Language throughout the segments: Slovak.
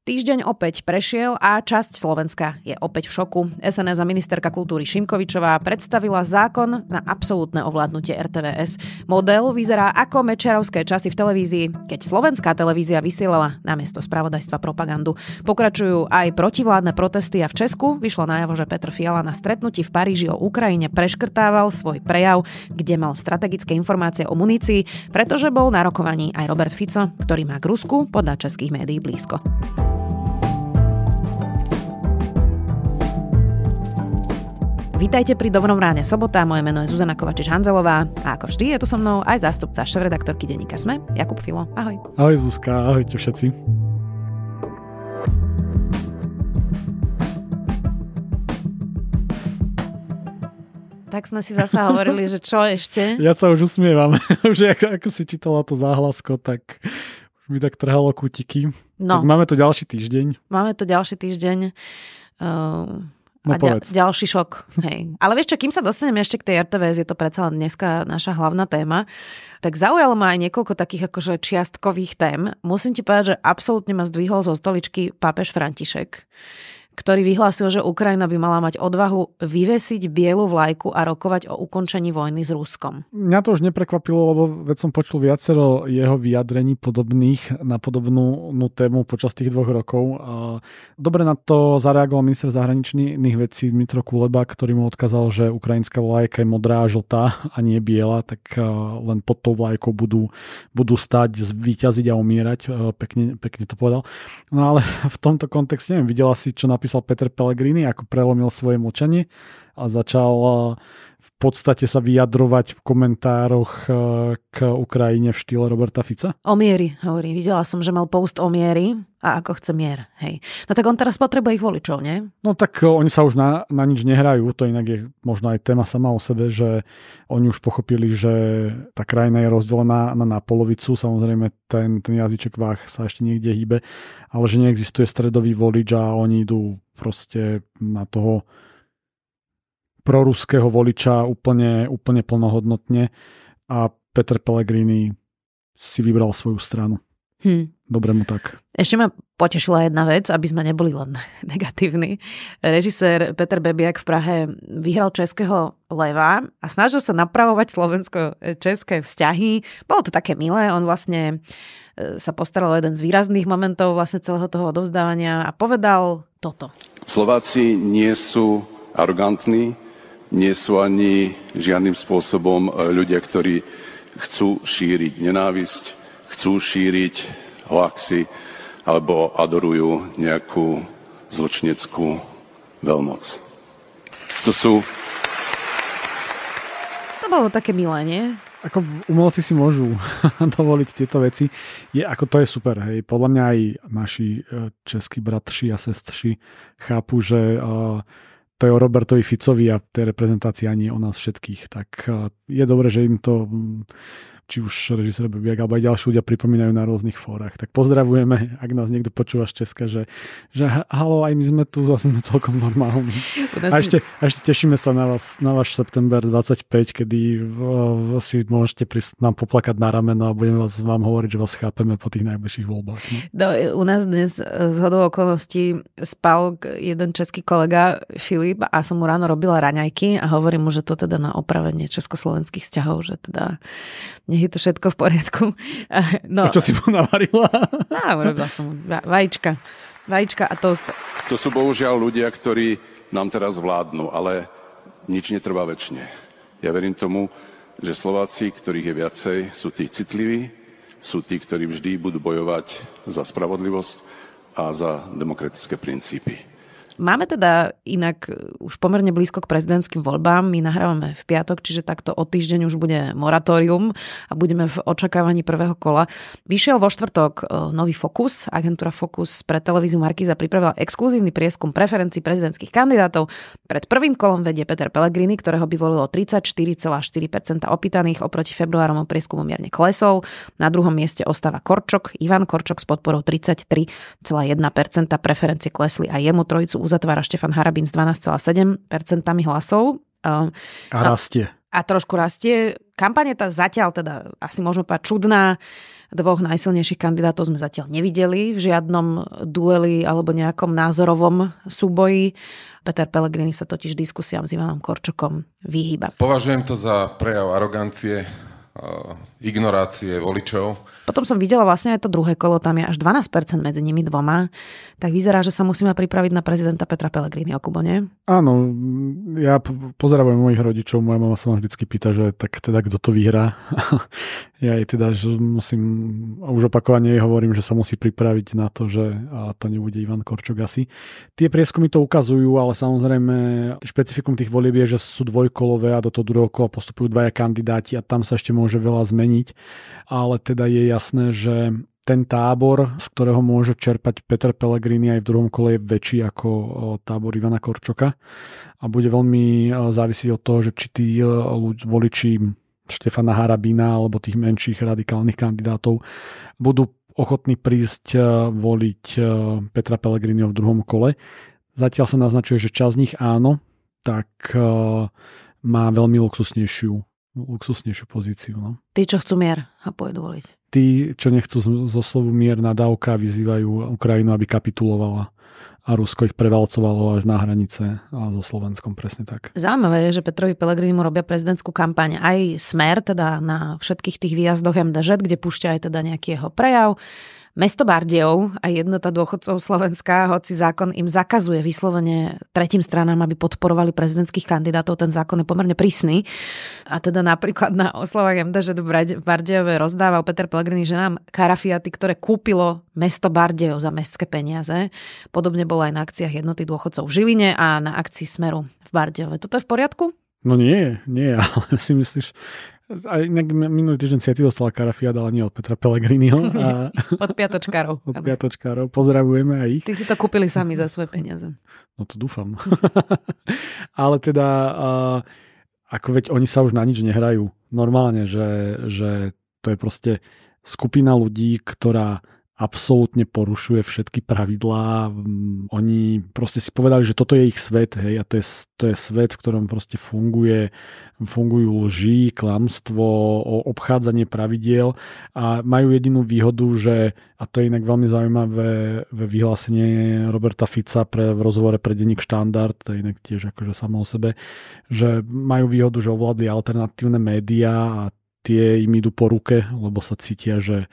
Týždeň opäť prešiel a časť Slovenska je opäť v šoku. SNS a ministerka kultúry Šimkovičová predstavila zákon na absolútne ovládnutie RTVS. Model vyzerá ako Mečiarovské časy v televízii, keď slovenská televízia vysielala namiesto spravodajstva propagandu. Pokračujú aj protivládne protesty a v Česku vyšlo najavo, že Petr Fiala na stretnutí v Paríži o Ukrajine preškrtával svoj prejav, kde mal strategické informácie o munícii, pretože bol na rokovaní aj Robert Fico, ktorý má k Rusku podľa českých médií blízko. Vítajte pri Dobrom ráne sobota, moje meno je Zuzana Kovačič-Hanzelová a ako vždy je tu so mnou aj zástupca šéfredaktorky denníka SME, Jakub Filo. Ahoj. Ahoj Zuzka, ahojte všetci. Tak sme si zasa hovorili, že čo ešte? Ja sa už usmievam, že ako si čítala to záhlasko, tak už mi tak trhalo kútiky. No. Tak máme tu ďalší týždeň. A ďalší šok. Hej. Ale vieš čo, kým sa dostaneme ešte k tej RTVS, je to predsa len dneska naša hlavná téma, tak zaujalo ma aj niekoľko takých akože čiastkových tém. Musím ti povedať, že absolútne ma zdvihol zo stoličky pápež František, ktorý vyhlásil, že Ukrajina by mala mať odvahu vyvesiť bielu vlajku a rokovať o ukončení vojny s Ruskom. Mňa to už neprekvapilo, lebo veď som počul viacero jeho vyjadrení podobných na podobnú tému počas tých 2 rokov. Dobre na to zareagoval minister zahraničných vecí Dmytro Kuleba, ktorý mu odkázal, že ukrajinská vlajka je modrá a žltá a nie biela, tak len pod tou vlajkou budú stáť, zvíťaziť a umierať. Pekne to povedal. No ale v tomto kontexte neviem, videla si, čo napísal Peter Pellegrini, ako prelomil svoje mlčanie a začal v podstate sa vyjadrovať v komentároch k Ukrajine v štýle Roberta Fica? O miery, hovorí. Videla som, že mal post o miery a ako chce mier. Hej. No tak on teraz potrebuje ich voličov, nie? No tak oni sa už na nič nehrajú. To inak je možno aj téma sama o sebe, že oni už pochopili, že tá krajina je rozdelená na polovicu. Samozrejme ten jazyček váh sa ešte niekde hýbe, ale že neexistuje stredový volič a oni idú proste na toho proruského voliča úplne plnohodnotne a Peter Pellegrini si vybral svoju stranu. Dobre mu tak. Ešte ma potešila jedna vec, aby sme neboli len negatívni. Režisér Peter Bebiak v Prahe vyhral Českého leva a snažil sa napravovať slovensko-české vzťahy. Bolo to také milé, on vlastne sa postaral o jeden z výrazných momentov vlastne celého toho odovzdávania a povedal toto. Slováci nie sú arogantní, nie sú ani žiadnym spôsobom ľudia, ktorí chcú šíriť nenávisť, chcú šíriť hoaxy alebo adorujú nejakú zločineckú veľmoc. To bolo také milé, nie? Ako umelci si môžu dovoliť tieto veci. To je super. Hej. Podľa mňa aj naši českí bratši a sestry chápu, že to je o Robertovi Ficovi a tej reprezentácii ani o nás všetkých. Tak je dobré, že im to či už režisér Bebiak alebo aj ďalší ľudia pripomínajú na rôznych fórach. Tak pozdravujeme, ak nás niekto počúva z Česka, že halo, aj my sme tu zase celkom normálni. A ešte tešíme sa na váš september 25, kedy si môžete prísť nám poplakať na rameno a budeme vám hovoriť, že vás chápeme po tých najbližších voľbách. U nás dnes zhodou okolností spal jeden český kolega Filip a som mu ráno robila raňajky a hovorím mu, že to teda na opravenie československých vzťahov, že teda nech je to všetko v poriadku. No. A čo si mu navarila? Urobila som vajíčka a toast. To sú bohužiaľ ľudia, ktorí nám teraz vládnu, ale nič netrvá večne. Ja verím tomu, že Slováci, ktorých je viacej, sú tí citliví, sú tí, ktorí vždy budú bojovať za spravodlivosť a za demokratické princípy. Máme teda inak už pomerne blízko k prezidentským voľbám. My nahrávame v piatok, čiže takto o týždeň už bude moratórium a budeme v očakávaní prvého kola. Vyšiel vo štvrtok nový Focus. Agentúra Focus pre televíziu Markíza pripravila exkluzívny prieskum preferencií prezidentských kandidátov. Pred prvým kolom vedie Peter Pellegrini, ktorého by volilo 34,4% opýtaných, oproti februárovom prieskumu mierne klesol. Na druhom mieste ostáva Ivan Korčok s podporou 33,1%. Preferencie klesli a jemu. Trojicu uzatvára Štefan Harabín s 12,7% hlasov. A rastie. A trošku rastie. Kampaň je zatiaľ teda asi môžeme povedať čudná. Dvoch najsilnejších kandidátov sme zatiaľ nevideli v žiadnom dueli alebo nejakom názorovom súboji. Peter Pellegrini sa totiž diskusiám s Ivanom Korčokom vyhýba. Považujem to za prejav arogancie, ignorácie voličov. Potom som videla vlastne aj to druhé kolo, tam je až 12% medzi nimi dvoma. Tak vyzerá, že sa musíme pripraviť na prezidenta Petra Pellegriniho, Kubo, nie? Áno, ja pozdravujem mojich rodičov, moja mama sa ma vždycky pýta, že tak teda kto to vyhrá. Ja jej teda, že musím, už opakovane jej hovorím, že sa musí pripraviť na to, že to nebude Ivan Korčok asi. Tie prieskumy to ukazujú, ale samozrejme špecifikum tých volieb je, že sú dvojkolové a do toho druhého kola postupujú dvaja kandidáti a tam sa ešte môže veľa zmeniť, ale teda je jasné, že ten tábor, z ktorého môže čerpať Peter Pellegrini aj v druhom kole, je väčší ako tábor Ivana Korčoka a bude veľmi závisieť od toho, že či tí voliči Štefana Harabina alebo tých menších radikálnych kandidátov budú ochotní prísť voliť Petra Pellegriniho v druhom kole. Zatiaľ sa naznačuje, že časť z nich áno, tak má veľmi luxusnejšiu pozíciu. No. Tí, čo chcú mier a pôjdu voliť. Tí, čo nechcú zo slovu mier, nadávka, vyzývajú Ukrajinu, aby kapitulovala a Rusko ich prevalcovalo až na hranice a so Slovenskom, presne tak. Zaujímavé je, že Petrovi Pellegrinimu robia prezidentskú kampaň aj Smer, teda na všetkých tých výjazdoch MDŽ, kde púšťa aj teda nejaký jeho prejav. Mesto Bardejov a Jednota dôchodcov Slovenska, hoci zákon im zakazuje vyslovene tretím stranám, aby podporovali prezidentských kandidátov, ten zákon je pomerne prísny. A teda napríklad na oslavách MDŽ v Bardejove rozdával Peter Pellegrini ženám karafiaty, ktoré kúpilo mesto Bardejov za mestské peniaze. Podobne bolo aj na akciách Jednoty dôchodcov v Žiline a na akcii Smeru v Bardejove. Toto je v poriadku? No nie, ale si myslíš... Aj minulý týždeň si aj ty dostala karafiát, ale nie od Petra Pellegriniho. Od piatočkárov. Od piatočkárov. Pozdravujeme aj ich. Ty si to kúpili sami za svoje peniaze. No to dúfam. Ale teda, ako veď oni sa už na nič nehrajú. Normálne, že to je proste skupina ľudí, ktorá absolútne porušuje všetky pravidlá. Oni proste si povedali, že toto je ich svet, hej, a to je svet, v ktorom proste fungujú lži, klamstvo, obchádzanie pravidiel a majú jedinú výhodu, že, a to je inak veľmi zaujímavé vyhlásenie Roberta Fica v rozhovore pre denník Štandard, to je inak tiež akože samo o sebe, že majú výhodu, že ovládli alternatívne médiá a tie im idú po ruke, lebo sa cítia, že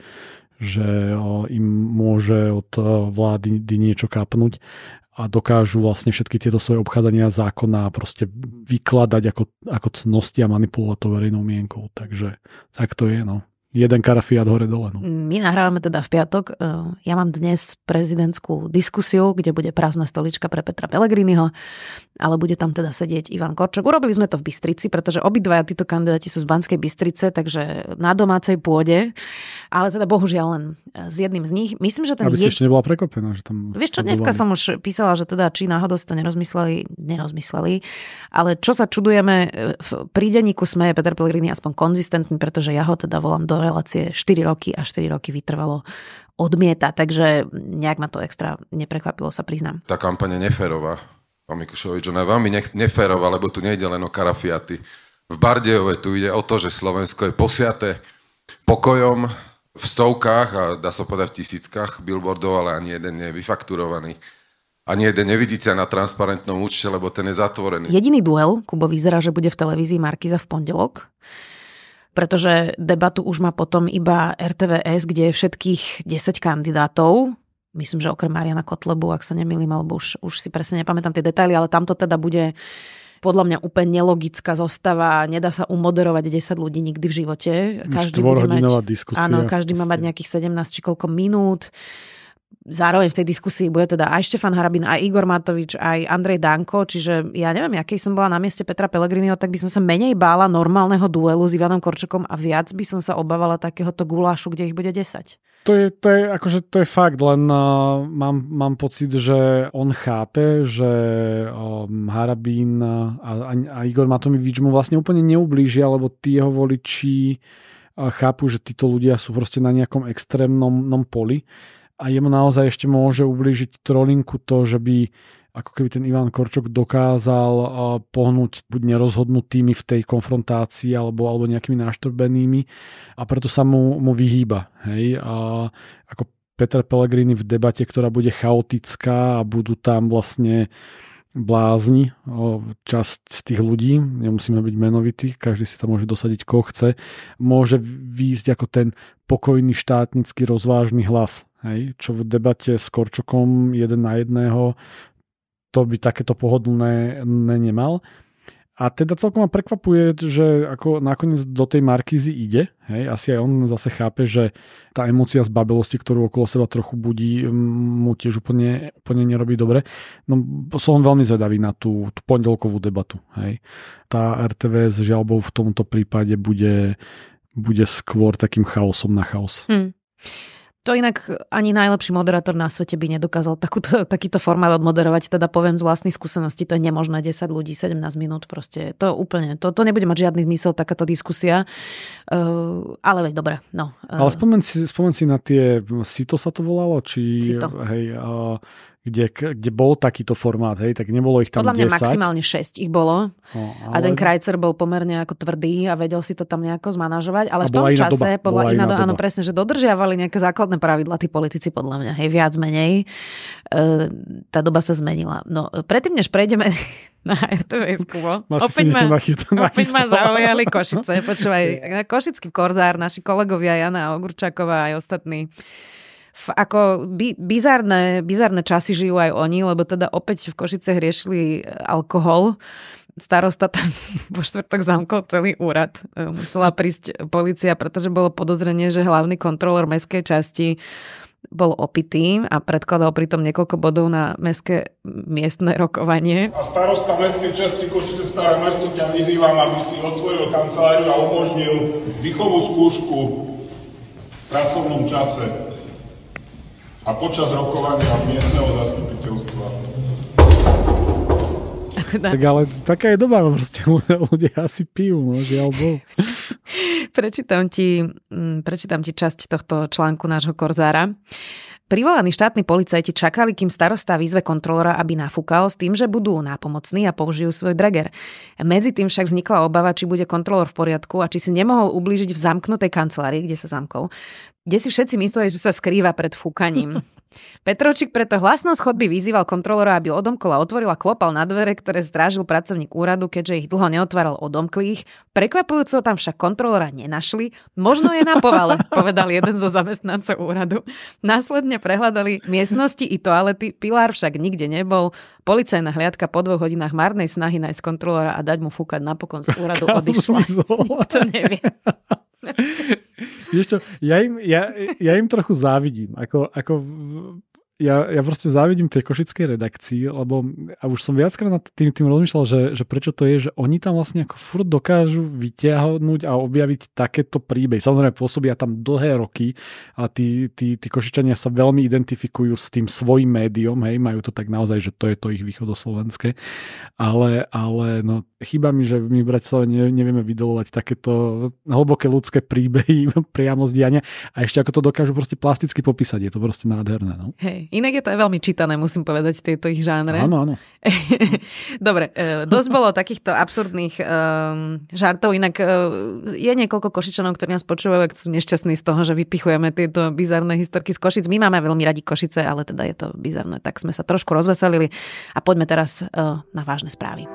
im môže od vlády niečo kapnúť a dokážu vlastne všetky tieto svoje obchádzania zákona proste vykladať ako cnosti a manipulovať to verejnou mienkou. Takže tak to je, no. Jeden karafiát hore dole. No. My nahrávame teda v piatok. Ja mám dnes prezidentskú diskusiu, kde bude prázdna stolička pre Petra Pellegriniho, ale bude tam teda sedieť Ivan Korčok. Urobili sme to v Bystrici, pretože obidvaja títo kandidáti sú z Banskej Bystrice, takže na domácej pôde. Ale teda bohužiaľ len s jedným z nich. Myslím, že ten aby si ešte nebola prekvapená, že tam... Vieš čo, dneska som už písala, že teda či náhodou si to nerozmysleli, ale čo sa čudujeme, pri denníku Sme je Peter Pellegrini aspoň konzistentný, pretože ja ho teda volám do relácie 4 roky a 4 roky vytrvalo odmieta, takže nejak ma to extra neprekvapilo, sa priznám. Tá kampaň je neférová. Pán Mikušovič, ona je veľmi neférová, lebo tu nejde len o karafiaty. V Bardejove tu ide o to, že Slovensko je posiaté pokojom v stovkách a dá sa povedať v tisíckach billboardov, ale ani jeden nie je vyfakturovaný. Ani jeden nevidíte na transparentnom účte, lebo ten je zatvorený. Jediný duel, Kubo, vyzerá, že bude v televízii Markíza v pondelok, pretože debatu už má potom iba RTVS, kde je všetkých 10 kandidátov. Myslím, že okrem Mariana Kotlebu, ak sa nemýlim, alebo už si presne nepamätám tie detaily, ale tamto teda bude podľa mňa úplne nelogická zostava. Nedá sa umoderovať 10 ľudí nikdy v živote. Každý bude mať, diskusia. Áno, každý má mať nejakých 17 či koľko minút. Zároveň v tej diskusii bude teda aj Štefan Harabin, aj Igor Matovič, aj Andrej Danko, čiže ja neviem, aký som bola na mieste Petra Pellegriniho, tak by som sa menej bála normálneho duelu s Ivanom Korčokom a viac by som sa obávala takéhoto gulášu, kde ich bude 10. To je fakt, len mám pocit, že on chápe, že Harabin a Igor Matovič mu vlastne úplne neublížia, lebo tí jeho voliči chápu, že títo ľudia sú proste na nejakom extrémnom poli. A jemu naozaj ešte môže ublížiť trolinku to, že by ako keby ten Ivan Korčok dokázal pohnúť buď nerozhodnutými v tej konfrontácii alebo nejakými náštrbenými a preto sa mu vyhýba. Hej? A ako Peter Pellegrini v debate, ktorá bude chaotická a budú tam vlastne blázni, časť z tých ľudí, nemusíme byť menovití, každý si tam môže dosadiť, koho chce, môže výjsť ako ten pokojný štátnický rozvážny hlas. Hej? Čo v debate s Korčokom 1 na 1 to by takéto pohodlné nemal. A teda celkom ma prekvapuje, že ako nakoniec do tej Markízy ide. Hej? Asi aj on zase chápe, že tá emócia zbabelosti, ktorú okolo seba trochu budí, mu tiež úplne nerobí dobre. No, som veľmi zvedavý na tú pondelkovú debatu. Hej? Tá RTVS žiaľbou v tomto prípade bude skôr takým chaosom na chaos. To inak ani najlepší moderátor na svete by nedokázal takýto formát odmoderovať, teda poviem z vlastnej skúsenosti, to je nemožné, 10 ľudí, 17 minút, proste to úplne, to nebude mať žiadny zmysel takáto diskusia, ale veď dobre, no. Ale spomen si na tie, Sito sa to volalo, či Sito. Hej, kde bol takýto formát, hej, tak nebolo ich tam 10. Podľa mňa maximálne 6 ich bolo. Ale... A ten Krajcer bol pomerne ako tvrdý a vedel si to tam nejako zmanažovať, ale v tom čase, podľa iná doba, áno, presne, že dodržiavali nejaké základné pravidlá tí politici, podľa mňa, hej, viac menej. Tá doba sa zmenila. No, predtým, než prejdeme na RTVS-ku, opäť ma zaujali Košice. Počúvaj, košický korzár, naši kolegovia Jana Ogurčáková aj ostatní. Ako bizarné časy žijú aj oni, lebo teda opäť v Košicech riešili alkohol. Starosta tam po štvrtok zamkol celý úrad. Musela prísť polícia, pretože bolo podozrenie, že hlavný kontrolór mestskej časti bol opitý a predkladal pritom niekoľko bodov na mestské miestne rokovanie. A starosta mestskej časti Košice Staré Mesto ťa vyzývam, aby si otvoril kanceláriu a umožnil dýchovú skúšku v pracovnom čase a počas rokovania miestneho zastupiteľstva. Teda... Tak ale taká je doba, proste ľudia asi pijú, no, žiaľ Bohu. Prečítam ti časť tohto článku nášho korzára. Privolaní štátni policajti čakali, kým starosta vyzve kontrolora, aby nafúkal, s tým, že budú nápomocní a použijú svoj drager. Medzi tým však vznikla obava, či bude kontrolor v poriadku a či si nemohol ublížiť v zamknutej kancelárii, kde sa zamkol, kde si všetci mysleli, že sa skrýva pred fúkaním. Petrovčík preto hlasnou z chodby vyzýval kontrolora, aby odomkol a otvoril a klopal na dvere, ktoré strážil pracovník úradu, keďže ich dlho neotváral, odomkli ich. Prekvapujúco tam však kontrolora nenašli. Možno je na povale, povedal jeden zo zamestnancov úradu. Následne prehľadali miestnosti i toalety, Pilár však nikde nebol. Policajná hliadka po 2 hodinách marnej snahy nájsť kontrolora a dať mu fúkať napokon z úradu odišla. To neviem. Vieš čo, ja im trochu závidím. Ja proste závidím tej košickej redakcii, lebo a už som viackrát nad tým rozmýšľal, že prečo to je, že oni tam vlastne ako furt dokážu vyťahnuť a objaviť takéto príbehy. Samozrejme pôsobia tam dlhé roky a tí Košičania sa veľmi identifikujú s tým svojím médiom, hej, majú to tak naozaj, že to je to ich východoslovenské. Ale no, chýba mi, že my v Bratislave nevieme vydolovať takéto hlboké ľudské príbehy priamo z diania a ešte ako to dokážu proste plasticky popísať. Je to proste nádherné. No? Hej. Inak je to aj veľmi čítané, musím povedať, tieto ich žánre. Áno. Dobre, dosť bolo takýchto absurdných žartov, inak je niekoľko Košičanov, ktorí nás počúvajú, ak sú nešťastní z toho, že vypichujeme tieto bizarné historky z Košic. My máme veľmi radi Košice, ale teda je to bizarné, tak sme sa trošku rozveselili a poďme teraz na vážne správy.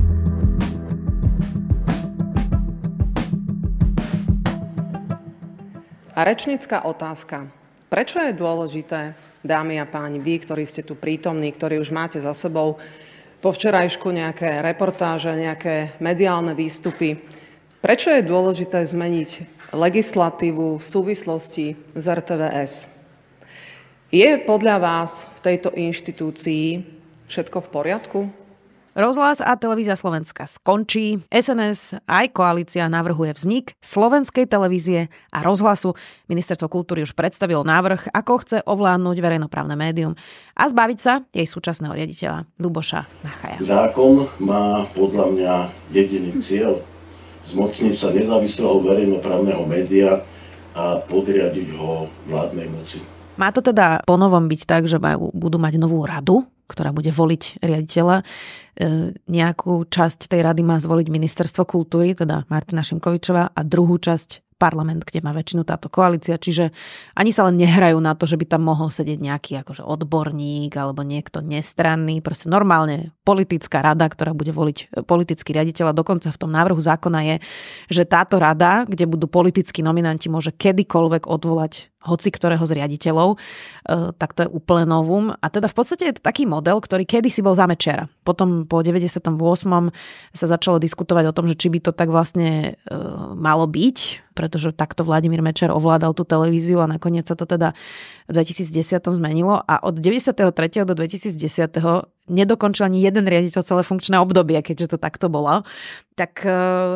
A rečnícka otázka. Prečo je dôležité, dámy a páni, vy, ktorí ste tu prítomní, ktorí už máte za sebou po včerajšku nejaké reportáže, nejaké mediálne výstupy, prečo je dôležité zmeniť legislatívu v súvislosti s RTVS? Je podľa vás v tejto inštitúcii všetko v poriadku? Rozhlas a televízia Slovenska skončí. SNS aj koalícia navrhuje vznik slovenskej televízie a rozhlasu. Ministerstvo kultúry už predstavilo návrh, ako chce ovládnuť verejnoprávne médium a zbaviť sa jej súčasného riaditeľa Ľuboša Nachaja. Zákon má podľa mňa jediný cieľ. Zmocniť sa nezávislého verejnoprávneho média a podriadiť ho vládnej moci. Má to teda ponovom byť tak, že budú mať novú radu ktorá bude voliť riaditeľa. Nejakú časť tej rady má zvoliť Ministerstvo kultúry, teda Martina Šimkovičová, a druhú časť parlament, kde má väčšinu táto koalícia, čiže ani sa len nehrajú na to, že by tam mohol sedieť nejaký akože odborník alebo niekto nestranný, proste normálne politická rada, ktorá bude voliť politický riaditeľ, a dokonca v tom návrhu zákona je, že táto rada, kde budú politickí nominanti, môže kedykoľvek odvolať hoci ktorého z riaditeľov, tak to je úplne novum. A teda v podstate je to taký model, ktorý kedysi bol za Mečiara. Potom po 98. sa začalo diskutovať o tom, že či by to tak vlastne malo byť, pretože takto Vladimír Mečiar ovládal tú televíziu a nakoniec sa to teda v 2010 zmenilo a od 93. do 2010. nedokončil ani jeden riaditeľ celé funkčné obdobie, keďže to takto bolo. Tak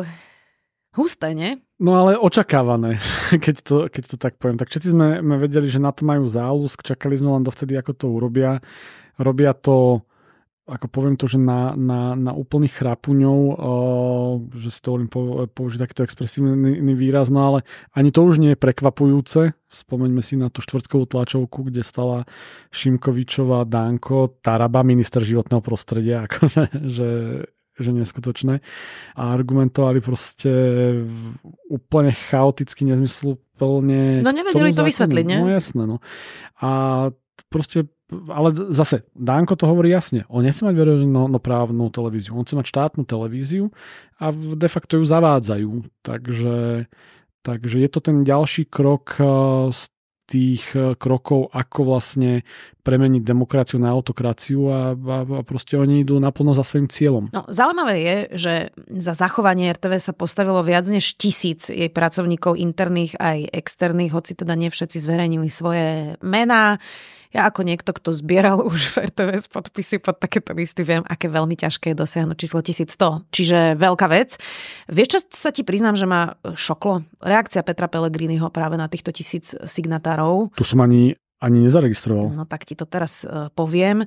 husté, nie? No ale očakávané, keď to tak poviem. Tak všetci sme vedeli, že na to majú záľusk, čakali sme len dovtedy, ako to urobia. Robia to, ako poviem to, že na úplných chrapuňov, že si to volím použiť takýto expresívny výraz, no ale ani to už nie je prekvapujúce. Spomeňme si na tú štvrtkovú tlačovku, kde stala Šimkovičová, Danko, Taraba, minister životného prostredia, akože, že neskutočné. A argumentovali proste úplne chaoticky, nezmysluplne. No nevedeli to vysvetliť, nie? No jasné, no. A proste, ale zase, Danko to hovorí jasne. On nechce mať verejnoprávnu televíziu. On chce mať štátnu televíziu a de facto ju zavádzajú. Takže je to ten ďalší krok z tých krokov, ako vlastne premeniť demokraciu na autokraciu a proste oni idú naplno za svojím cieľom. No, zaujímavé je, že za zachovanie RTV sa postavilo viac než 1000 jej pracovníkov interných aj externých, hoci teda nie všetci zverejnili svoje mená. Ja ako niekto, kto zbieral už v RTVS podpisy pod takéto listy, viem, aké veľmi ťažké je dosiahnuť číslo 1100. Čiže veľká vec. Vieš, čo sa ti priznám, že ma šoklo? Reakcia Petra Pellegriniho práve na týchto 1000 signatárov. Tu som ani nezaregistroval. No tak ti to teraz poviem.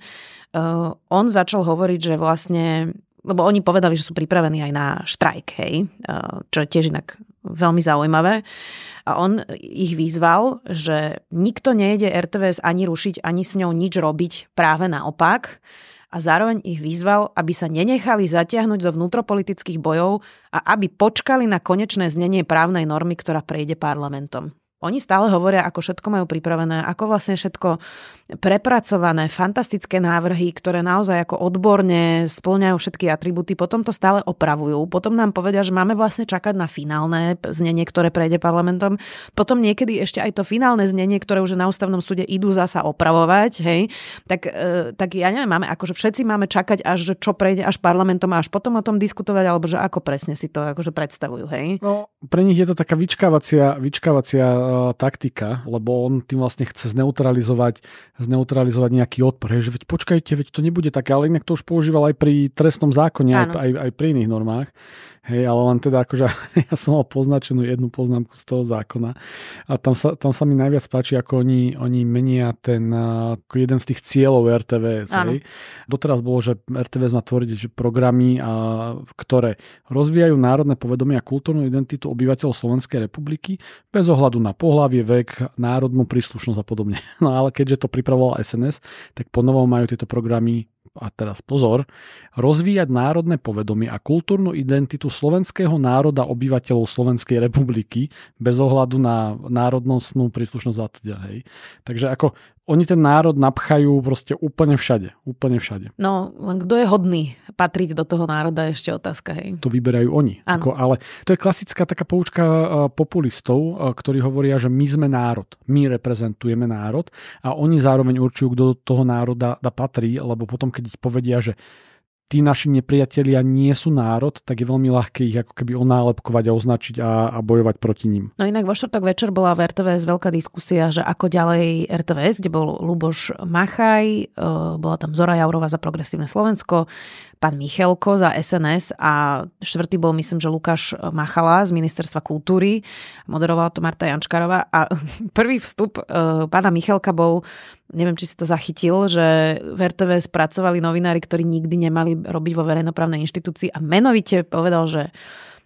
On začal hovoriť, že vlastne, lebo oni povedali, že sú pripravení aj na štrajk, hej, čo je tiež inak veľmi zaujímavé. A on ich vyzval, že nikto nejde RTVS ani rušiť, ani s ňou nič robiť, práve naopak. A zároveň ich vyzval, aby sa nenechali zatiahnuť do vnútropolitických bojov a aby počkali na konečné znenie právnej normy, ktorá prejde parlamentom. Oni stále hovoria, ako všetko majú pripravené, ako vlastne všetko prepracované, fantastické návrhy, ktoré naozaj ako odborne spĺňajú všetky atribúty, potom to stále opravujú, potom nám povedia, že máme vlastne čakať na finálne znenie, ktoré prejde parlamentom, potom niekedy ešte aj to finálne znenie, ktoré už na ústavnom súde idú zasa opravovať, hej, tak ja neviem, akože všetci máme čakať až, že čo prejde až parlamentom a až potom o tom diskutovať, alebo že ako presne si to akože predstavujú, hej? No, pre nich je to taká vyčkávacia taktika, lebo on tým vlastne chce zneutralizovať nejaký odpor. Že veď počkajte, veď to nebude také, ale inak to už používal aj pri trestnom zákone, aj pri iných normách. Hej, ale len teda akože ja som mal poznačenú jednu poznámku z toho zákona a tam sa mi najviac páči, ako oni menia ten ako jeden z tých cieľov RTVS. Hej. Doteraz bolo, že RTVS má tvoriť programy, ktoré rozvíjajú národné povedomie a kultúrnu identitu obyvateľov Slovenskej republiky bez ohľadu na pohlavie, vek, národnú príslušnosť a podobne. No ale keďže to pripravoval SNS, tak ponovom majú tieto programy, a teraz pozor, rozvíjať národné povedomie a kultúrnu identitu slovenského národa obyvateľov Slovenskej republiky bez ohľadu na národnostnú príslušnosť a teda, hej. Takže ako oni ten národ napchajú proste úplne všade. Úplne všade. No, len kto je hodný patriť do toho národa, ešte otázka, hej. To vyberajú oni. Ale to je klasická taká poučka populistov, ktorí hovoria, že my sme národ. My reprezentujeme národ a oni zároveň určujú, kto do toho národa patrí, lebo potom, keď povedia, že tí naši nepriatelia nie sú národ, tak je veľmi ľahké ich ako keby onálepkovať a označiť a bojovať proti ním. No inak vo štvrtok večer bola v RTVS veľká diskusia, že ako ďalej RTVS, kde bol Ľuboš Machaj, bola tam Zora Jaurová za Progresívne Slovensko, pán Michelko za SNS a štvrtý bol, myslím, že Lukáš Machala z Ministerstva kultúry. Moderovala to Marta Jančkárová a prvý vstup pána Michelka bol, neviem, či si to zachytil, že v RTVS pracovali novinári, ktorí nikdy nemali robiť vo verejnoprávnej inštitúcii a menovite povedal, že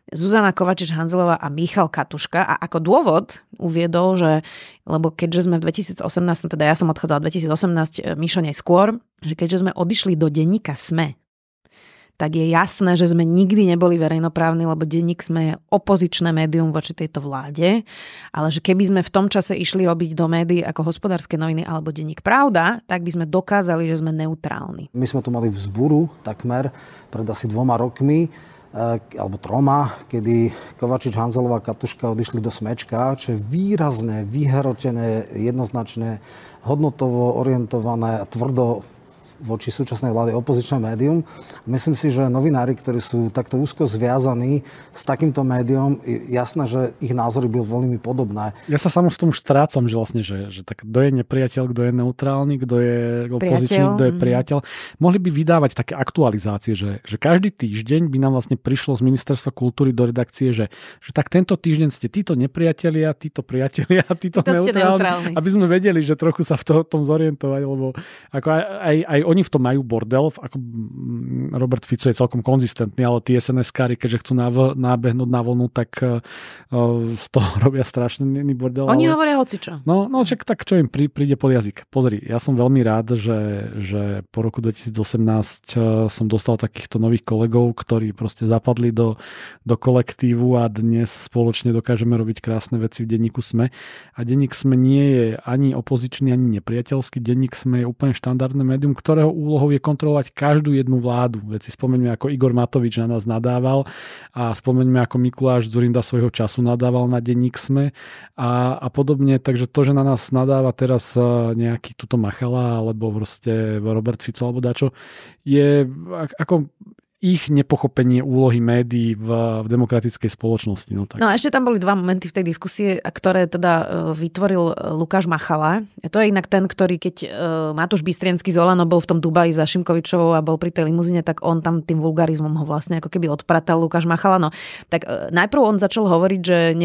Zuzana Kovačič-Hanzelová a Michal Katuška a ako dôvod uviedol, že lebo keďže sme v 2018, teda ja som odchádzala v 2018, Mišo neskôr, že keďže sme odišli do denníka SME, tak je jasné, že sme nikdy neboli verejnoprávni, lebo denník SME je opozičné médium voči tejto vláde, ale že keby sme v tom čase išli robiť do médií ako Hospodárske noviny alebo denník Pravda, tak by sme dokázali, že sme neutrálni. My sme tu mali vzburu takmer pred asi 2 rokmi, alebo 3, kedy Kovačič, Hanzelová a Katuška odišli do Smečka, čo je výrazné, vyhrotené, jednoznačne hodnotovo orientované a tvrdo voči súčasnej vláde opozičné médium. Myslím si, že novinári, ktorí sú takto úzko zviazaní s takýmto médium, jasné, že ich názory budú veľmi podobné. Ja sa samo v tom už strácam, že vlastne, že tak kto je nepriateľ, kto je neutrálny, kto je opozičný, kto je priateľ. Mohli by vydávať také aktualizácie, že každý týždeň by nám vlastne prišlo z Ministerstva kultúry do redakcie, že tak tento týždeň ste títo nepriatelia, títo priatelia, títo neutrálni. Aby sme vedeli, že trochu sa v tom zorientovať, lebo ako aj oni v tom majú bordel, ako Robert Fico je celkom konzistentný, ale tí SNS-kári, keďže chcú nábehnúť na vlnu, tak z toho robia strašný bordel. Oni hovoria hocičo. No však tak, čo im príde pod jazyk. Pozri, ja som veľmi rád, že po roku 2018 som dostal takýchto nových kolegov, ktorí proste zapadli do kolektívu a dnes spoločne dokážeme robiť krásne veci v denníku SME. A denník SME nie je ani opozičný, ani nepriateľský. Denník SME je úplne štandardné médium, ktorého úlohou je kontrolovať každú jednu vládu. Veď si spomeňme, ako Igor Matovič na nás nadával a spomeňme, ako Mikuláš Dzurinda svojho času nadával na denník SME a podobne. Takže to, že na nás nadáva teraz nejaký tuto Machala alebo proste Robert Fico alebo dačo, je ako ich nepochopenie úlohy médií v demokratickej spoločnosti. No a ešte tam boli 2 momenty v tej diskusie, ktoré teda vytvoril Lukáš Machala. To je inak ten, ktorý keď Matúš Bystriensky z Olano bol v tom Dubaji za Šimkovičovou a bol pri tej limuzine, tak on tam tým vulgarizmom ho vlastne ako keby odpratal Lukáš Machala. No, tak najprv on začal hovoriť,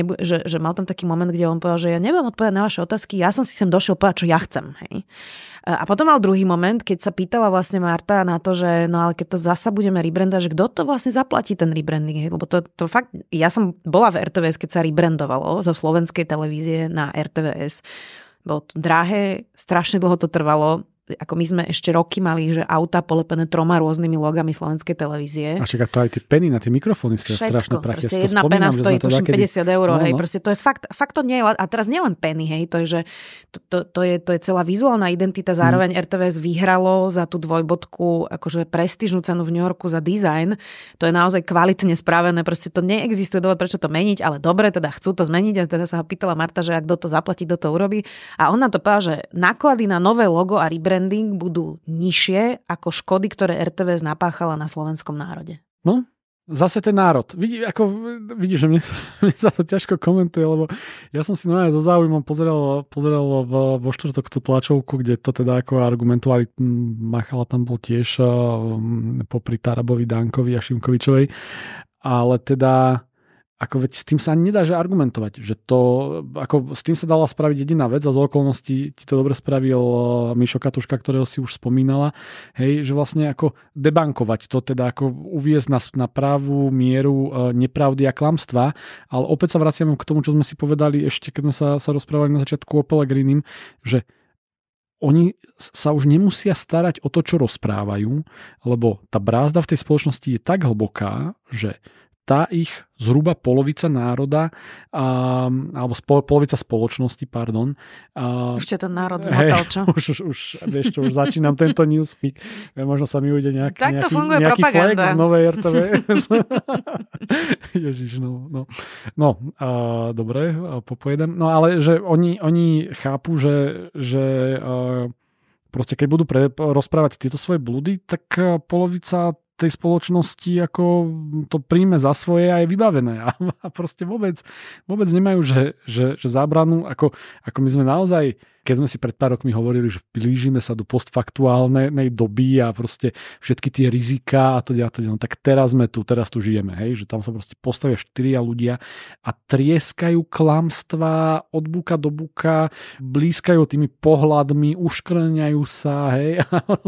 že mal tam taký moment, kde on povedal, že ja neviem odpovedať na vaše otázky, ja som si sem došiel povedať, čo ja chcem. Hej. A potom mal druhý moment, keď sa pýtala vlastne Marta na to, že no ale keď to zasa budeme rebrandovať, že kto to vlastne zaplatí ten rebranding, lebo to fakt, ja som bola v RTVS, keď sa rebrandovalo zo slovenskej televízie na RTVS. Bolo to drahé, strašne dlho to trvalo. Ako my sme ešte roky mali, že auta polepené 3 rôznymi logami slovenskej televízie. A však to aj tie peny na tie mikrofóny stojí strašné prachy. Všetko, jedna pena stojí tuším 50 €, no, hej, proste to je fakt to nie je, a teraz nielen peny, hej, to je, že to je celá vizuálna identita, zároveň RTVS vyhralo za tú dvojbodku akože prestížnu cenu v New Yorku za design, to je naozaj kvalitne spravené, proste to neexistuje dôvod, prečo to meniť, ale dobre, teda chcú to zmeniť a teda sa ho pýtala Marta, že ak kto to zaplatí, kto to urobí a on na to povedal, že náklady na nové logo a rebranding budú nižšie ako škody, ktoré RTVS napáchala na slovenskom národe. No, zase ten národ. Vidíš, že mne sa to ťažko komentuje, lebo ja som si so záujmom pozeral vo štvrtok tú tlačovku, kde to teda ako argumentovali, Machala tam bol tiež popri Tarabovi, Dankovi a Šimkovičovej, ale teda ako veď s tým sa ani nedá že argumentovať, že to, ako s tým sa dala spraviť jediná vec a z okolností ti to dobre spravil Mišo Katuška, ktorého si už spomínala, hej, že vlastne ako debankovať to, teda ako uviesť na pravú mieru nepravdy a klamstva, ale opäť sa vraciame k tomu, čo sme si povedali ešte, keď sme sa rozprávali na začiatku o Pellegrinim, že oni sa už nemusia starať o to, čo rozprávajú, lebo tá brázda v tej spoločnosti je tak hlboká, že tá ich zhruba polovica národa, alebo polovica spoločnosti, pardon. Už ťa ten národ zmotal, čo? Už vieš čo, už začínam tento newspeak. Možno sa mi ujde nejaký flag v novej RTVS. Ježiš, no. Dobre, popojedem. No ale, že oni chápu, že proste keď budú rozprávať tieto svoje blúdy, tak polovica tej spoločnosti ako to príjme za svoje a je vybavené. A proste vôbec nemajú, že zábranu, ako my sme naozaj keď sme si pred pár rokmi hovorili, že blížime sa do postfaktuálnej doby a proste všetky tie riziká a teda, no tak teraz tu žijeme, hej, že tam sa proste postavia 4 ľudia a trieskajú klamstvá od buka do buka, blízkajú tými pohľadmi, uškrňajú sa, hej,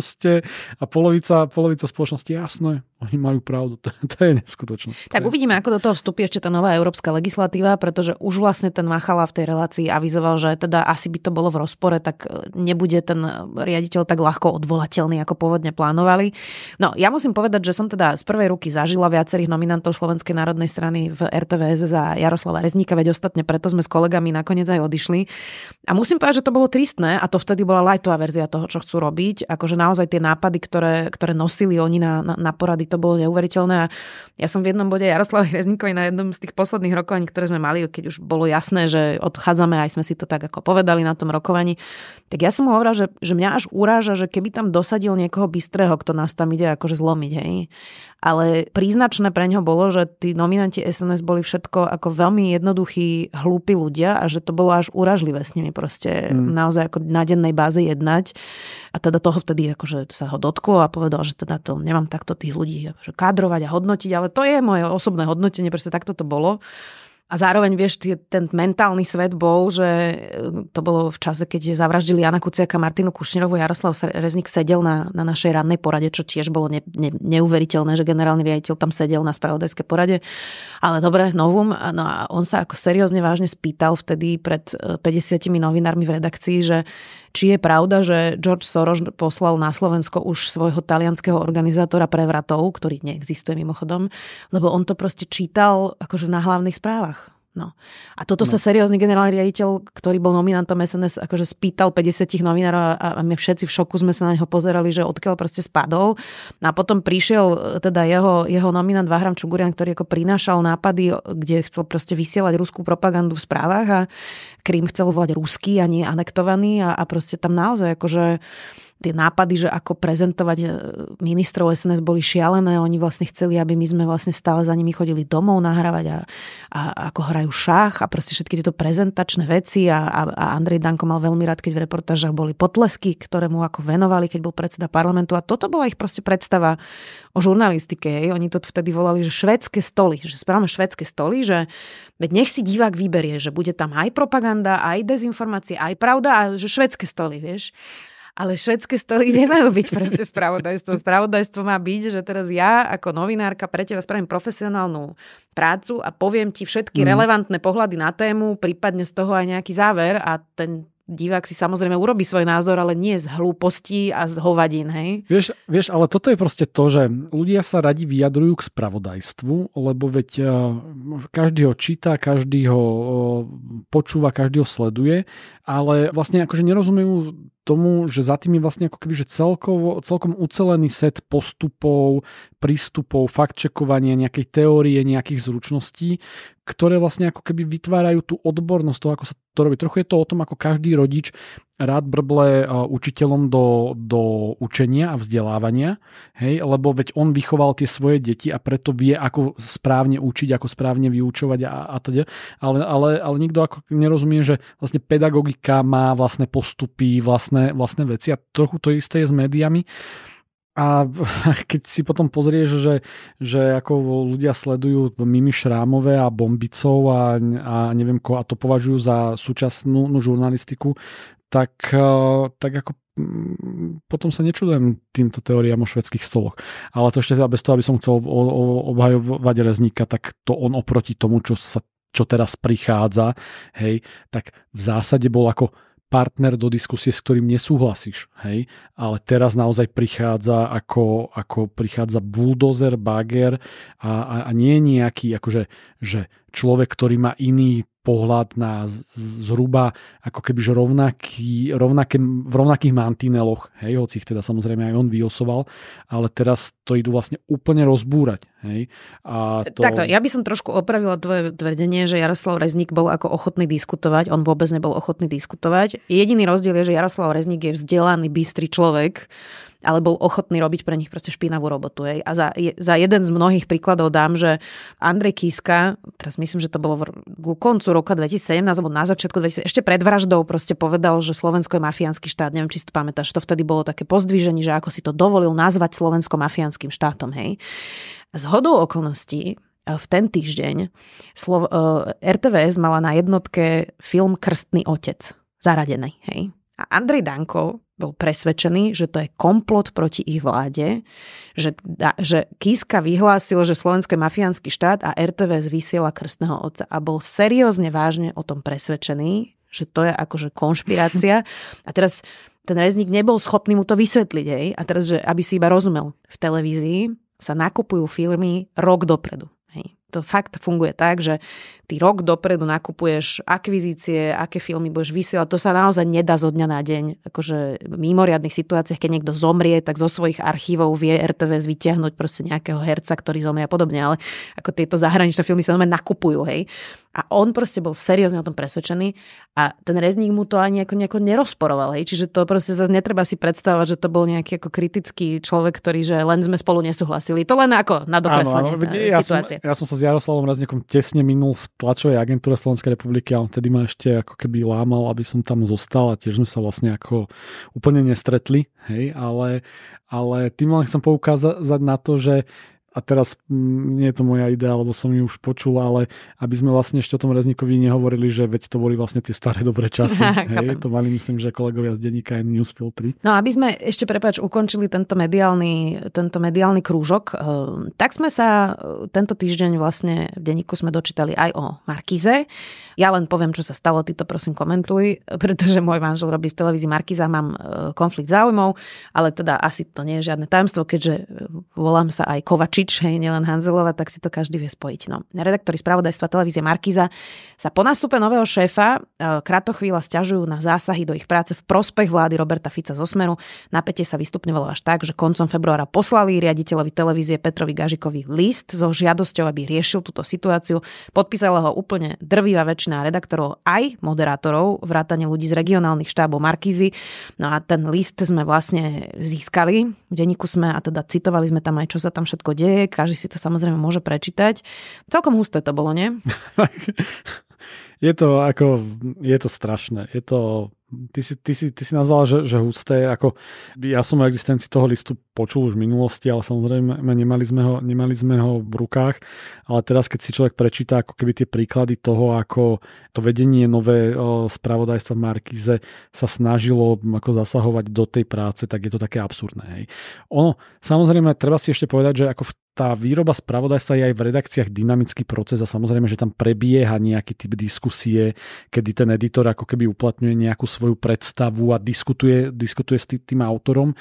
a polovica spoločnosti, jasné, oni majú pravdu, to je neskutočné. Tak uvidíme, ako do toho vstupí ešte tá nová európska legislatíva, pretože už vlastne ten Machala v tej relácii avizoval, že teda asi by to bolo v rozpore, tak nebude ten riaditeľ tak ľahko odvolateľný, ako pôvodne plánovali. No, ja musím povedať, že som teda z prvej ruky zažila viacerých nominantov Slovenskej národnej strany v RTVS za Jaroslava Rezníka, veď ostatne preto sme s kolegami nakoniec aj odišli. A musím povedať, že to bolo tristné a to vtedy bola lightová verzia toho, čo chcú robiť. Akože naozaj tie nápady, ktoré nosili oni na porady, to bolo neuveriteľné. A ja som v jednom bode Jaroslavovi Rezníkovi na jednom z tých posledných rokovaní, ktoré sme mali, keď už bolo jasné, že odchádzame, aj sme si to tak ako povedali na tom rokovaní, tak ja som mu hovorila, že mňa až uráža, že keby tam dosadil niekoho bystrého, kto nás tam ide akože zlomiť, hej. Ale príznačné pre ňo bolo, že tí nominanti SNS boli všetko ako veľmi jednoduchí, hlúpi ľudia a že to bolo až uražlivé s nimi proste naozaj ako na dennej báze jednať. A teda toho vtedy akože sa ho dotklo a povedal, že teda to nemám takto tých ľudí akože kádrovať a hodnotiť, ale to je moje osobné hodnotenie, proste takto to bolo. A zároveň, vieš, ten mentálny svet bol, že to bolo v čase, keď zavraždili Jana Kuciaka, Martinu Kušnírovú, Jaroslav Rezník sedel na našej rannej porade, čo tiež bolo neuveriteľné, že generálny riaditeľ tam sedel na spravodajskej porade. Ale dobre, novum. No a on sa ako seriózne vážne spýtal vtedy pred 50 novinármi v redakcii, že či je pravda, že George Soros poslal na Slovensko už svojho talianskeho organizátora prevratov, ktorý neexistuje mimochodom, lebo on to proste čítal akože na hlavných správach. No. A toto sa seriózny generálny riaditeľ, ktorý bol nominantom SNS, akože spýtal 50 novinárov a my všetci v šoku sme sa na neho pozerali, že odkiaľ proste spadol. A potom prišiel teda jeho nominant Váhram Čugurian, ktorý ako prinášal nápady, kde chcel proste vysielať ruskú propagandu v správach a Krym chcel volať ruský a nie anektovaný a proste tam naozaj akože tie nápady, že ako prezentovať ministrov SNS boli šialené. Oni vlastne chceli, aby my sme vlastne stále za nimi chodili domov nahrávať a ako hrajú šach a proste všetky tieto prezentačné veci a Andrej Danko mal veľmi rád, keď v reportážach boli potlesky, ktoré mu ako venovali, keď bol predseda parlamentu a toto bola ich proste predstava o žurnalistike. Hej. Oni to vtedy volali, že švédske stoly, že správame švédske stoly, že veď nech si divák vyberie, že bude tam aj propaganda, aj dezinformácie, aj pravda a že švédske stoly, vieš. Ale švédske stoly nemajú byť proste spravodajstvo. Spravodajstvo má byť, že teraz ja ako novinárka pre teba spravím profesionálnu prácu a poviem ti všetky relevantné pohľady na tému, prípadne z toho aj nejaký záver a ten divák si samozrejme urobí svoj názor, ale nie z hlúpostí a z hovadín, hej? Vieš, ale toto je proste to, že ľudia sa radi vyjadrujú k spravodajstvu, lebo veď každý ho číta, každý ho počúva, každý ho sleduje, ale vlastne akože nerozumejú tomu, že za tým je vlastne ako keby, že celkom ucelený set postupov, prístupov, fact-checkovania, nejakej teórie, nejakých zručností, ktoré vlastne ako keby vytvárajú tú odbornosť toho, ako sa to robí. Trochu je to o tom, ako každý rodič rád brble učiteľom do učenia a vzdelávania, hej, lebo veď on vychoval tie svoje deti a preto vie, ako správne učiť, ako správne vyučovať a teda. Ale nikto ako nerozumie, že vlastne pedagogika má vlastné postupy, vlastné veci a trochu to isté je s médiami. A keď si potom pozrieš, že ako ľudia sledujú Mimi Šrámové a Bombicov a neviem ko, a to považujú za súčasnú žurnalistiku, tak ako potom sa nečudujem týmto teóriám o švédskych stoloch. Ale to ešte teda bez toho, aby som chcel obhajovať Rezníka, tak to on oproti tomu, čo teraz prichádza, hej, tak v zásade bol ako partner do diskusie, s ktorým nesúhlasíš, hej, ale teraz naozaj prichádza ako prichádza bulldozer, bager a nie je nejaký akože, že človek, ktorý má iný pohľad na zhruba ako keby že v rovnakých mantineloch, hej, hoci ich teda samozrejme aj on vyosoval, ale teraz to idú vlastne úplne rozbúrať, hej. A to... Takto, ja by som trošku opravila tvoje tvrdenie, že Jaroslav Rezník bol ako ochotný diskutovať, on vôbec nebol ochotný diskutovať. Jediný rozdiel je, že Jaroslav Rezník je vzdelaný, bystrý človek, ale bol ochotný robiť pre nich proste špinavú robotu. Hej. A za jeden z mnohých príkladov dám, že Andrej Kiska, teraz myslím, že to bolo ku koncu roka 2017, alebo na začiatku 2017, ešte pred vraždou proste povedal, že Slovensko je mafiánsky štát. Neviem, či si to pamätáš, to vtedy bolo také pozdvíženie, že ako si to dovolil nazvať Slovensko mafiánskym štátom, hej. Zhodou okolností v ten týždeň RTVS mala na jednotke film Krstný otec zaradený, hej. A Andrej Danko bol presvedčený, že to je komplot proti ich vláde, že Kiska vyhlásil, že Slovensko je mafiánsky štát a RTVS vysiela Krstného otca a bol seriózne vážne o tom presvedčený, že to je akože konšpirácia. A teraz ten Rezník nebol schopný mu to vysvetliť. Hej? A teraz, že aby si iba rozumel, v televízii sa nakupujú filmy rok dopredu. Hej. To fakt funguje tak, že ty rok dopredu nakupuješ akvizície, aké filmy budeš vysielať. To sa naozaj nedá zo dňa na deň. Akože v mimoriadnych situáciách, keď niekto zomrie, tak zo svojich archívov vie RTVS vytiahnuť proste nejakého herca, ktorý zomrie a podobne. Ale ako tieto zahraničné filmy sa nakupujú, hej. A on proste bol seriózne o tom presvedčený a ten Rezník mu to ani nejako nerozporoval. Hej. Čiže to proste netreba si predstavovať, že to bol nejaký ako kritický človek, ktorý, že len sme spolu nesúhlasili. To len ako na dokreslenie situácie. Ja som sa s Jaroslavom Rezníkom tesne minul v tlačovej agentúre Slovenskej republiky a on vtedy ma ešte ako keby lámal, aby som tam zostal a tiež sme sa vlastne ako úplne nestretli. Hej. Ale tým len chcem poukázať na to, že a teraz nie je to moja idea, lebo som ju už počul, ale aby sme vlastne ešte o tom Rezníkovi nehovorili, že veď to boli vlastne tie staré dobré časy. Hej, to mali, myslím, že kolegovia z denníka Newsfiltry. No aby sme ešte, ukončili tento mediálny krúžok, tak sme sa tento týždeň vlastne v denníku sme dočítali aj o Markíze. Ja len poviem, čo sa stalo, ty to prosím komentuj, pretože môj manžel robí v televízii Markíza, mám konflikt záujmov, ale teda asi to nie je žiadne tajomstvo, keďže volám sa aj Kovačič, hej, nielen Hanzelová, tak si to každý vie spojiť. No. Redaktori spravodajstva televízie Markíza sa po nástupe nového šéfa kratochvíľa sťažujú na zásahy do ich práce v prospech vlády Roberta Fica zo Smeru. Napätie sa vystupňovalo až tak, že koncom februára poslali riaditeľovi televízie Petrovi Gažikovi list so žiadosťou, aby riešil túto situáciu. Podpísala ho úplne drvivá väčšina redaktorov aj moderátorov, vrátane ľudí z regionálnych štábov Markízy. No a ten list sme vlastne získali. V denníku sme, a teda citovali sme tam aj, čo sa tam všetko deje. Každý si to samozrejme môže prečítať. Celkom husté to bolo, nie? Je to strašné. Je to, ty si nazvala, že husté. Ja som o existencii toho listu počul už v minulosti, ale samozrejme nemali sme ho v rukách. Ale teraz, keď si človek prečíta ako keby tie príklady toho, ako to vedenie nové spravodajstva v Markíze sa snažilo ako zasahovať do tej práce, tak je to také absurdné. Hej. Samozrejme, treba si ešte povedať, že ako tá výroba spravodajstva je aj v redakciách dynamický proces a samozrejme, že tam prebieha nejaký typ diskusie, kedy ten editor ako keby uplatňuje nejakú svoju predstavu a diskutuje s tým autorom.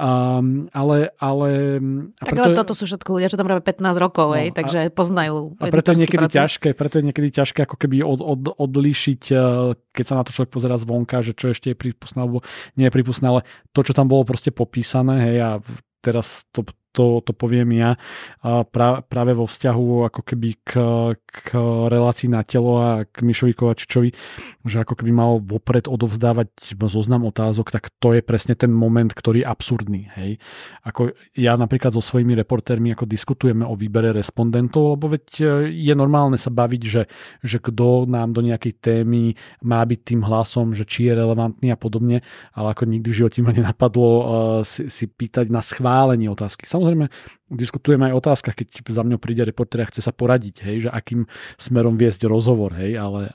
Ale toto sú všetko ľudia, čo tam robia 15 rokov, takže poznajú. A preto je niekedy ťažké ako keby odlíšiť, keď sa na to človek pozerá zvonka, že čo ešte je prípustné alebo nie je prípustné, ale to, čo tam bolo proste popísané, hej, a teraz to poviem ja práve vo vzťahu ako keby k relácii Na telo a k Mišovi Kovačičovi, že ako keby mal vopred odovzdávať zoznam otázok, tak to je presne ten moment, ktorý je absurdný. Hej. Ako ja napríklad so svojimi reportérmi ako diskutujeme o výbere respondentov, lebo veď je normálne sa baviť, že kto nám do nejakej témy má byť tým hlasom, že či je relevantný a podobne, ale ako nikdy v živote ma nenapadlo si pýtať na schválenie otázky. Samozrejme, diskutujeme aj o otázkach, keď za mňou príde reportér a chce sa poradiť, hej, že akým smerom viesť rozhovor, hej, ale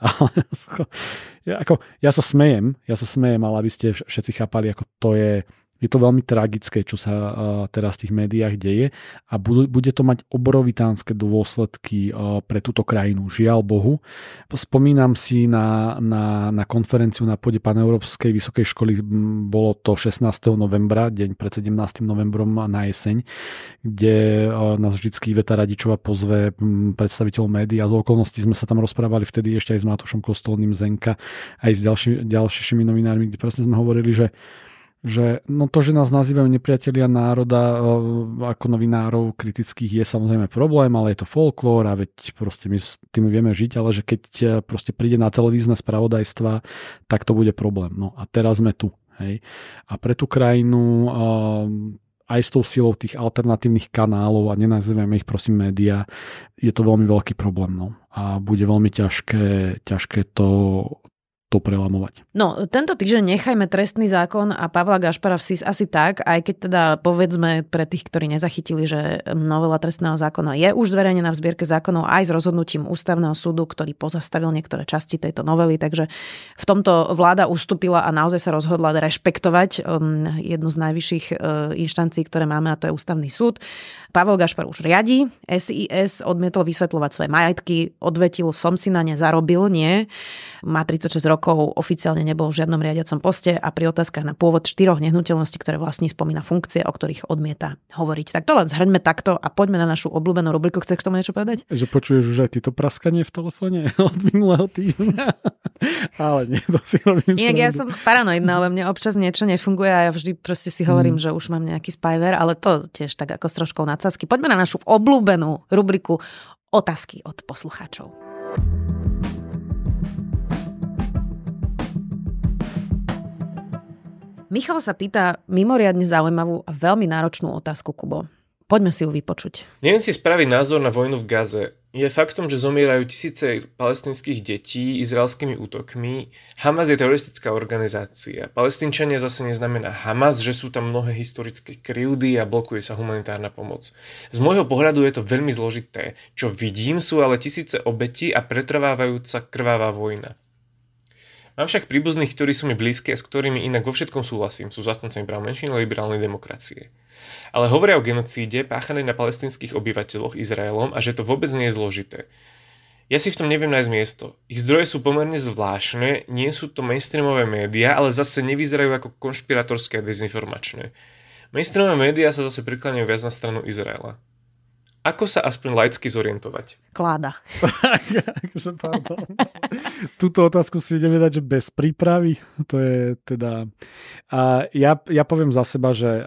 ja sa smejem, ale aby ste všetci chápali, ako to je to veľmi tragické, čo sa teraz v tých médiách deje a bude to mať obrovitánske dôsledky pre túto krajinu. Žiaľ Bohu. Spomínam si na konferenciu na pôde Paneurópskej vysokej školy, bolo to 16. novembra, deň pred 17. novembrom na jeseň, kde nás vždycky Iveta Radičová pozve predstaviteľov médií a z okolností sme sa tam rozprávali vtedy ešte aj s Matúšom Kostolným Zenka aj s ďalšími novinármi, kde presne sme hovorili, že no to, že nás nazývajú nepriatelia národa ako novinárov kritických je samozrejme problém, ale je to folklór a veď proste my s tým vieme žiť, ale že keď proste príde na televízne spravodajstva, tak to bude problém. No a teraz sme tu. Hej. A pre tú krajinu aj s tou silou tých alternatívnych kanálov, a nenazývame ich prosím médiá, je to veľmi veľký problém. No. A bude veľmi ťažké to prelamovať. No, tento týždeň nechajme trestný zákon a Pavla Gašpara v SIS asi tak, aj keď teda povedzme pre tých, ktorí nezachytili, že novela trestného zákona je už zverejnená v zbierke zákonov aj s rozhodnutím Ústavného súdu, ktorý pozastavil niektoré časti tejto novely, takže v tomto vláda ustúpila a naozaj sa rozhodla rešpektovať jednu z najvyšších inštancií, ktoré máme, a to je Ústavný súd. Pavel Gašpar už riadi SIS, odmietol vysvetľovať svoje majetky, odvetil, som si na ne zarobil, nie. Má 36 rokov, oficiálne nebol v žiadnom riadiacom poste a pri otázkach na pôvod 4 nehnuteľností, ktoré vlastní, spomína funkcie, o ktorých odmieta hovoriť. Tak to len zhrňme takto a poďme na našu obľúbenú rubriku. Chceš k tomu niečo povedať? Že počuješ už aj týto praskanie v telefóne od minulého týždňa. Ale nie, to si robím. Inak ja som paranoidná, lebo mne občas niečo nefunguje a ja vždy proste si hovorím, že už mám nejaký spyware, ale to tiež tak ako s troškou nadsázky. Poďme na našu obľúbenú rubriku Otázky od poslucháčov. Michal sa pýta mimoriadne zaujímavú a veľmi náročnú otázku, Kubo. Poďme si ju vypočuť. Neviem si spraviť názor na vojnu v Gaze. Je faktom, že zomierajú tisíce palestinských detí izraelskými útokmi. Hamas je teroristická organizácia. Palestínčania zase neznamená Hamas, že sú tam mnohé historické krivdy a blokuje sa humanitárna pomoc. Z môjho pohľadu je to veľmi zložité. Čo vidím, sú ale tisíce obetí a pretrvávajúca krvavá vojna. Mám však príbuzných, ktorí sú mi blízki a s ktorými inak vo všetkom súhlasím. Sú zastancami práv menšín a liberálnej demokracie. Ale hovoria o genocíde páchanej na palestinských obyvateľoch Izraelom a že to vôbec nie je zložité. Ja si v tom neviem nájsť miesto. Ich zdroje sú pomerne zvláštne, nie sú to mainstreamové médiá, ale zase nevyzerajú ako konšpiratorské a dezinformačné. Mainstreamové médiá sa zase prikláňajú viac na stranu Izraela. Ako sa aspoň laicky zorientovať? Kláda. Túto otázku si ideme dať, že bez prípravy. To je teda... Ja poviem za seba, že...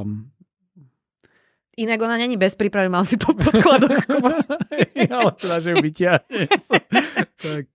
Inak ona není bez prípravy, mal si to v podkladoch. Ale teda, že ju vyťahne. Tak...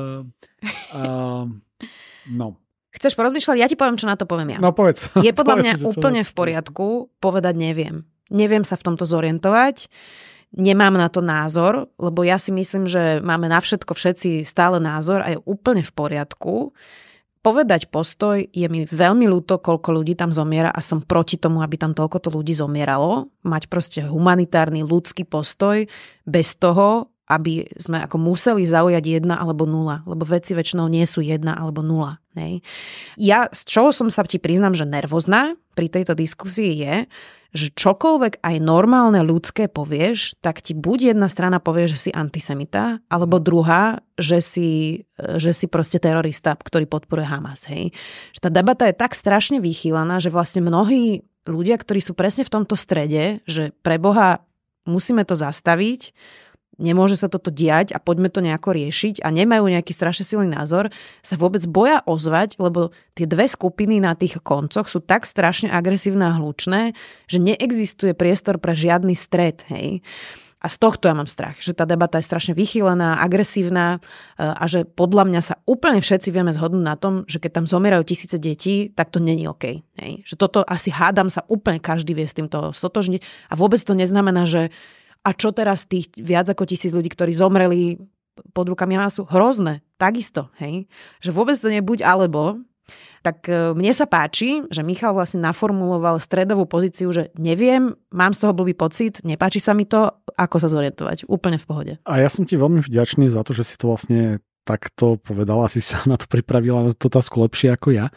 no. Chceš porozmýšľať? Ja ti poviem, čo na to poviem ja. No povedz. Je podľa mňa úplne v poriadku povedať neviem. Neviem sa v tomto zorientovať, nemám na to názor, lebo ja si myslím, že máme na všetko všetci stále názor a je úplne v poriadku. Povedať postoj, je mi veľmi ľúto, koľko ľudí tam zomiera a som proti tomu, aby tam toľkoto ľudí zomieralo. Mať proste humanitárny, ľudský postoj bez toho, aby sme ako museli zaujať 1 alebo 0, lebo veci väčšinou nie sú 1 alebo 0. Nej? Ja, z čoho som sa ti priznám, že nervózna pri tejto diskusii je, že čokoľvek aj normálne ľudské povieš, tak ti buď jedna strana povie, že si antisemita, alebo druhá, že si proste terorista, ktorý podporuje Hamas. Hej? Že tá debata je tak strašne vychýlená, že vlastne mnohí ľudia, ktorí sú presne v tomto strede, že pre Boha musíme to zastaviť, nemôže sa toto diať a poďme to nejako riešiť a nemajú nejaký strašne silný názor, sa vôbec boja ozvať, lebo tie dve skupiny na tých koncoch sú tak strašne agresívne a hlučné, že neexistuje priestor pre žiadny stret. Hej. A z tohto ja mám strach, že tá debata je strašne vychýlená, agresívna a že podľa mňa sa úplne všetci vieme zhodnúť na tom, že keď tam zomierajú tisíce detí, tak to není OK. Hej. Že toto asi hádam sa úplne každý vie s týmto stotožniť a vôbec to neznamená, že a čo teraz tých viac ako 1000 ľudí, ktorí zomreli pod rukami Hamasu? Hrozné. Takisto. Hej? Že vôbec to nebuď alebo. Tak mne sa páči, že Michal vlastne naformuloval stredovú pozíciu, že neviem, mám z toho blbý pocit, nepáči sa mi to, ako sa zorientovať. Úplne v pohode. A ja som ti veľmi vďačný za to, že si to vlastne takto povedala, si sa na to pripravila, na tú otázku lepšie ako ja.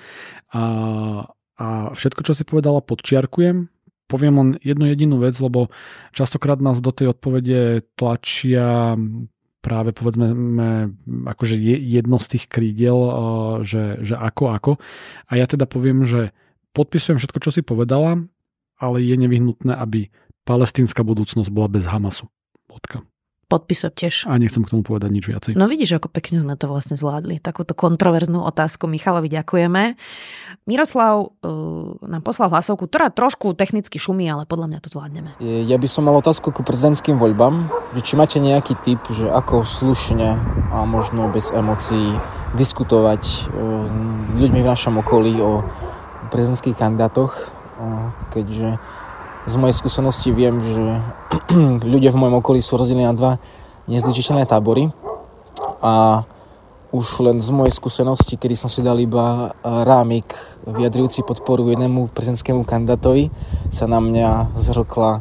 A všetko, čo si povedala, podčiarkujem. Poviem len jednu jedinú vec, lebo častokrát nás do tej odpovede tlačia práve povedzme akože jedno z tých krídiel, že ako. A ja teda poviem, že podpisujem všetko, čo si povedala, ale je nevyhnutné, aby palestínska budúcnosť bola bez Hamasu. Bodka. Podpisujem tiež. A nechcem k tomu povedať nič viacej. No vidíš, ako pekne sme to vlastne zvládli. Takúto kontroverznú otázku Michalovi ďakujeme. Miroslav nám poslal hlasovku, ktorá trošku technicky šumí, ale podľa mňa to zvládneme. Ja by som mal otázku ku prezidentským voľbám. Či máte nejaký tip, že ako slušne a možno bez emócií diskutovať s ľuďmi v našom okolí o prezidentských kandidátoch, keďže z mojej skúsenosti viem, že ľudia v mojom okolí sú rozdelení na 2 nezličiteľné tábory a už len z mojej skúsenosti, kedy som si dal iba rámik vyjadrujúci podporu jednému prezidentskému kandidátovi, sa na mňa zhrkla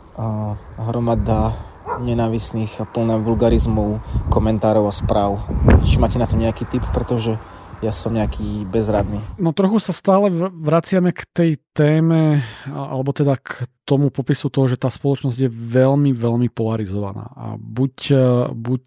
hromada nenávistných a plná vulgarizmov, komentárov a správ. Či máte na to nejaký tip, pretože ja som nejaký bezradný. No trochu sa stále vraciame k tej téme, alebo teda k tomu popisu toho, že tá spoločnosť je veľmi, veľmi polarizovaná. A buď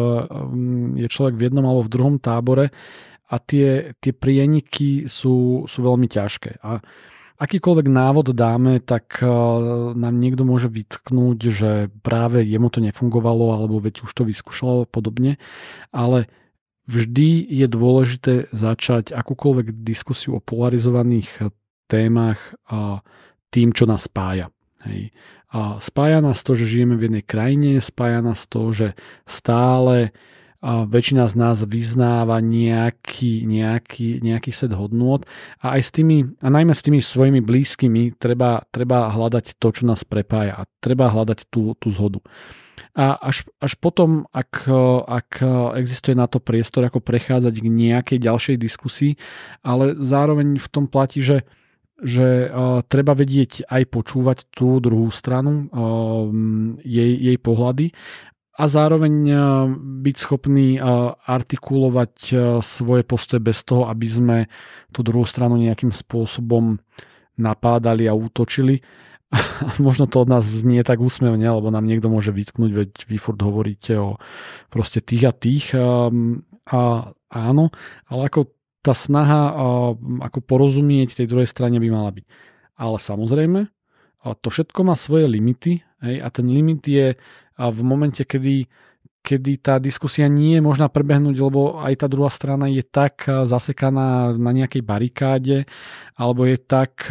je človek v jednom alebo v druhom tábore a tie prieniky sú veľmi ťažké. A akýkoľvek návod dáme, tak nám niekto môže vytknúť, že práve jemu to nefungovalo, alebo veď už to vyskúšalo podobne, ale vždy je dôležité začať akúkoľvek diskusiu o polarizovaných témach tým, čo nás spája. Hej. A spája nás to, že žijeme v jednej krajine, spája nás to, že stále väčšina z nás vyznáva nejaký set hodnôt a aj najmä s tými svojimi blízkymi treba hľadať to, čo nás prepája a treba hľadať tú zhodu. A až potom, ak existuje na to priestor, ako prechádzať k nejakej ďalšej diskusii, ale zároveň v tom platí, že treba vedieť aj počúvať tú druhú stranu, jej pohľady a zároveň byť schopný artikulovať svoje postoje bez toho, aby sme tú druhú stranu nejakým spôsobom napádali a útočili. Možno to od nás znie tak úsmevne, lebo nám niekto môže vytknúť, veď vy furt hovoríte o proste tých a tých. Áno, ale ako tá snaha ako porozumieť tej druhej strane by mala byť. Ale samozrejme, to všetko má svoje limity, hej, a ten limit je v momente, kedy tá diskusia nie je možná prebehnúť, lebo aj tá druhá strana je tak zasekaná na nejakej barikáde, alebo je tak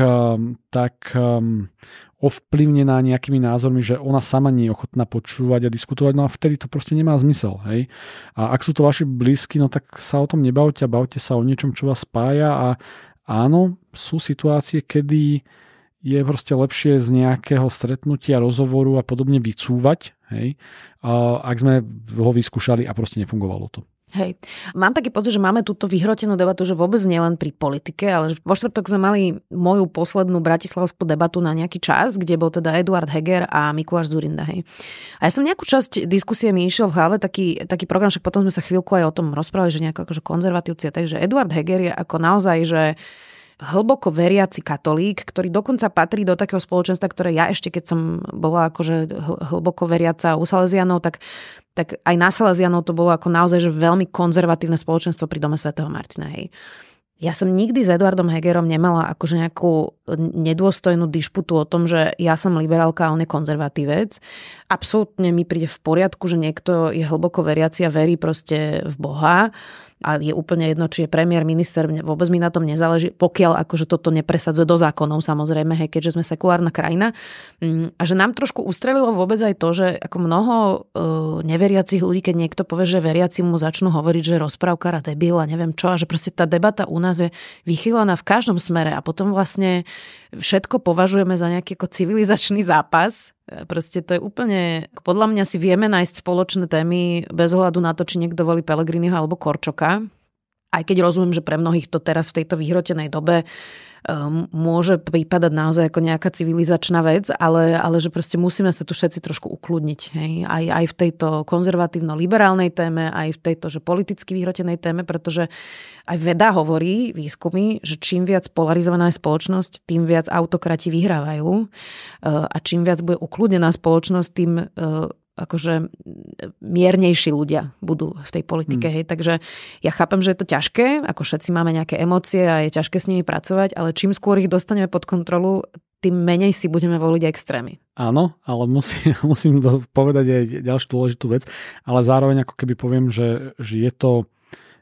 ovplyvnená nejakými názormi, že ona sama nie je ochotná počúvať a diskutovať, no a vtedy to proste nemá zmysel. Hej? A ak sú to vaši blízky, no tak sa o tom nebavte a bavte sa o niečom, čo vás spája a áno, sú situácie, kedy je proste lepšie z nejakého stretnutia, rozhovoru a podobne vycúvať, hej? Ak sme ho vyskúšali a proste nefungovalo to. Hej, mám taký pocit, že máme túto vyhrotenú debatu, že vôbec nielen pri politike, ale vo štvrtok sme mali moju poslednú bratislavskú debatu na nejaký čas, kde bol teda Eduard Heger a Mikuláš Dzurinda. Hej. A ja som nejakú časť diskusie mi išiel v hlave taký program, však potom sme sa chvíľku aj o tom rozprávali, že nejako akože konzervatívci, takže Eduard Heger je ako naozaj, že hlboko veriaci katolík, ktorý dokonca patrí do takého spoločenstva, ktoré ja ešte, keď som bola akože hlboko veriaca u Salesianov, tak aj na Salesianov to bolo ako naozaj že veľmi konzervatívne spoločenstvo pri dome svätého Martina. Hej. Ja som nikdy s Eduardom Hegerom nemala akože nejakú nedôstojnú dišputu o tom, že ja som liberálka a on je konzervatívec. Absolútne mi príde v poriadku, že niekto je hlboko veriaci a verí proste v Boha. A je úplne jedno, či je premiér, minister, vôbec mi na tom nezáleží, pokiaľ akože toto nepresadzuje do zákonov, samozrejme, hej, keďže sme sekulárna krajina. A že nám trošku ustrelilo vôbec aj to, že ako mnoho neveriacich ľudí, keď niekto povie, že veriaci mu začnú hovoriť, že rozprávkar a debil a neviem čo, a že proste tá debata u nás je vychýlená v každom smere a potom vlastne všetko považujeme za nejaký ako civilizačný zápas. Proste to je úplne, podľa mňa si vieme nájsť spoločné témy bez ohľadu na to, či niekto volí Pellegriniho alebo Korčoka. Aj keď rozumiem, že pre mnohých to teraz v tejto vyhrotenej dobe môže prípadať naozaj ako nejaká civilizačná vec, ale že proste musíme sa tu všetci trošku ukludniť. Hej? Aj v tejto konzervatívno-liberálnej téme, aj v tejto že politicky vyhrotenej téme, pretože aj veda hovorí, výskumy, že čím viac polarizovaná je spoločnosť, tým viac autokrati vyhrávajú a čím viac bude ukludnená spoločnosť, tým akože miernejší ľudia budú v tej politike. Hej. Takže ja chápem, že je to ťažké, ako všetci máme nejaké emócie a je ťažké s nimi pracovať, ale čím skôr ich dostaneme pod kontrolu, tým menej si budeme voliť extrémy. Áno, ale musím povedať aj ďalšiu dôležitú vec, ale zároveň ako keby poviem, že je to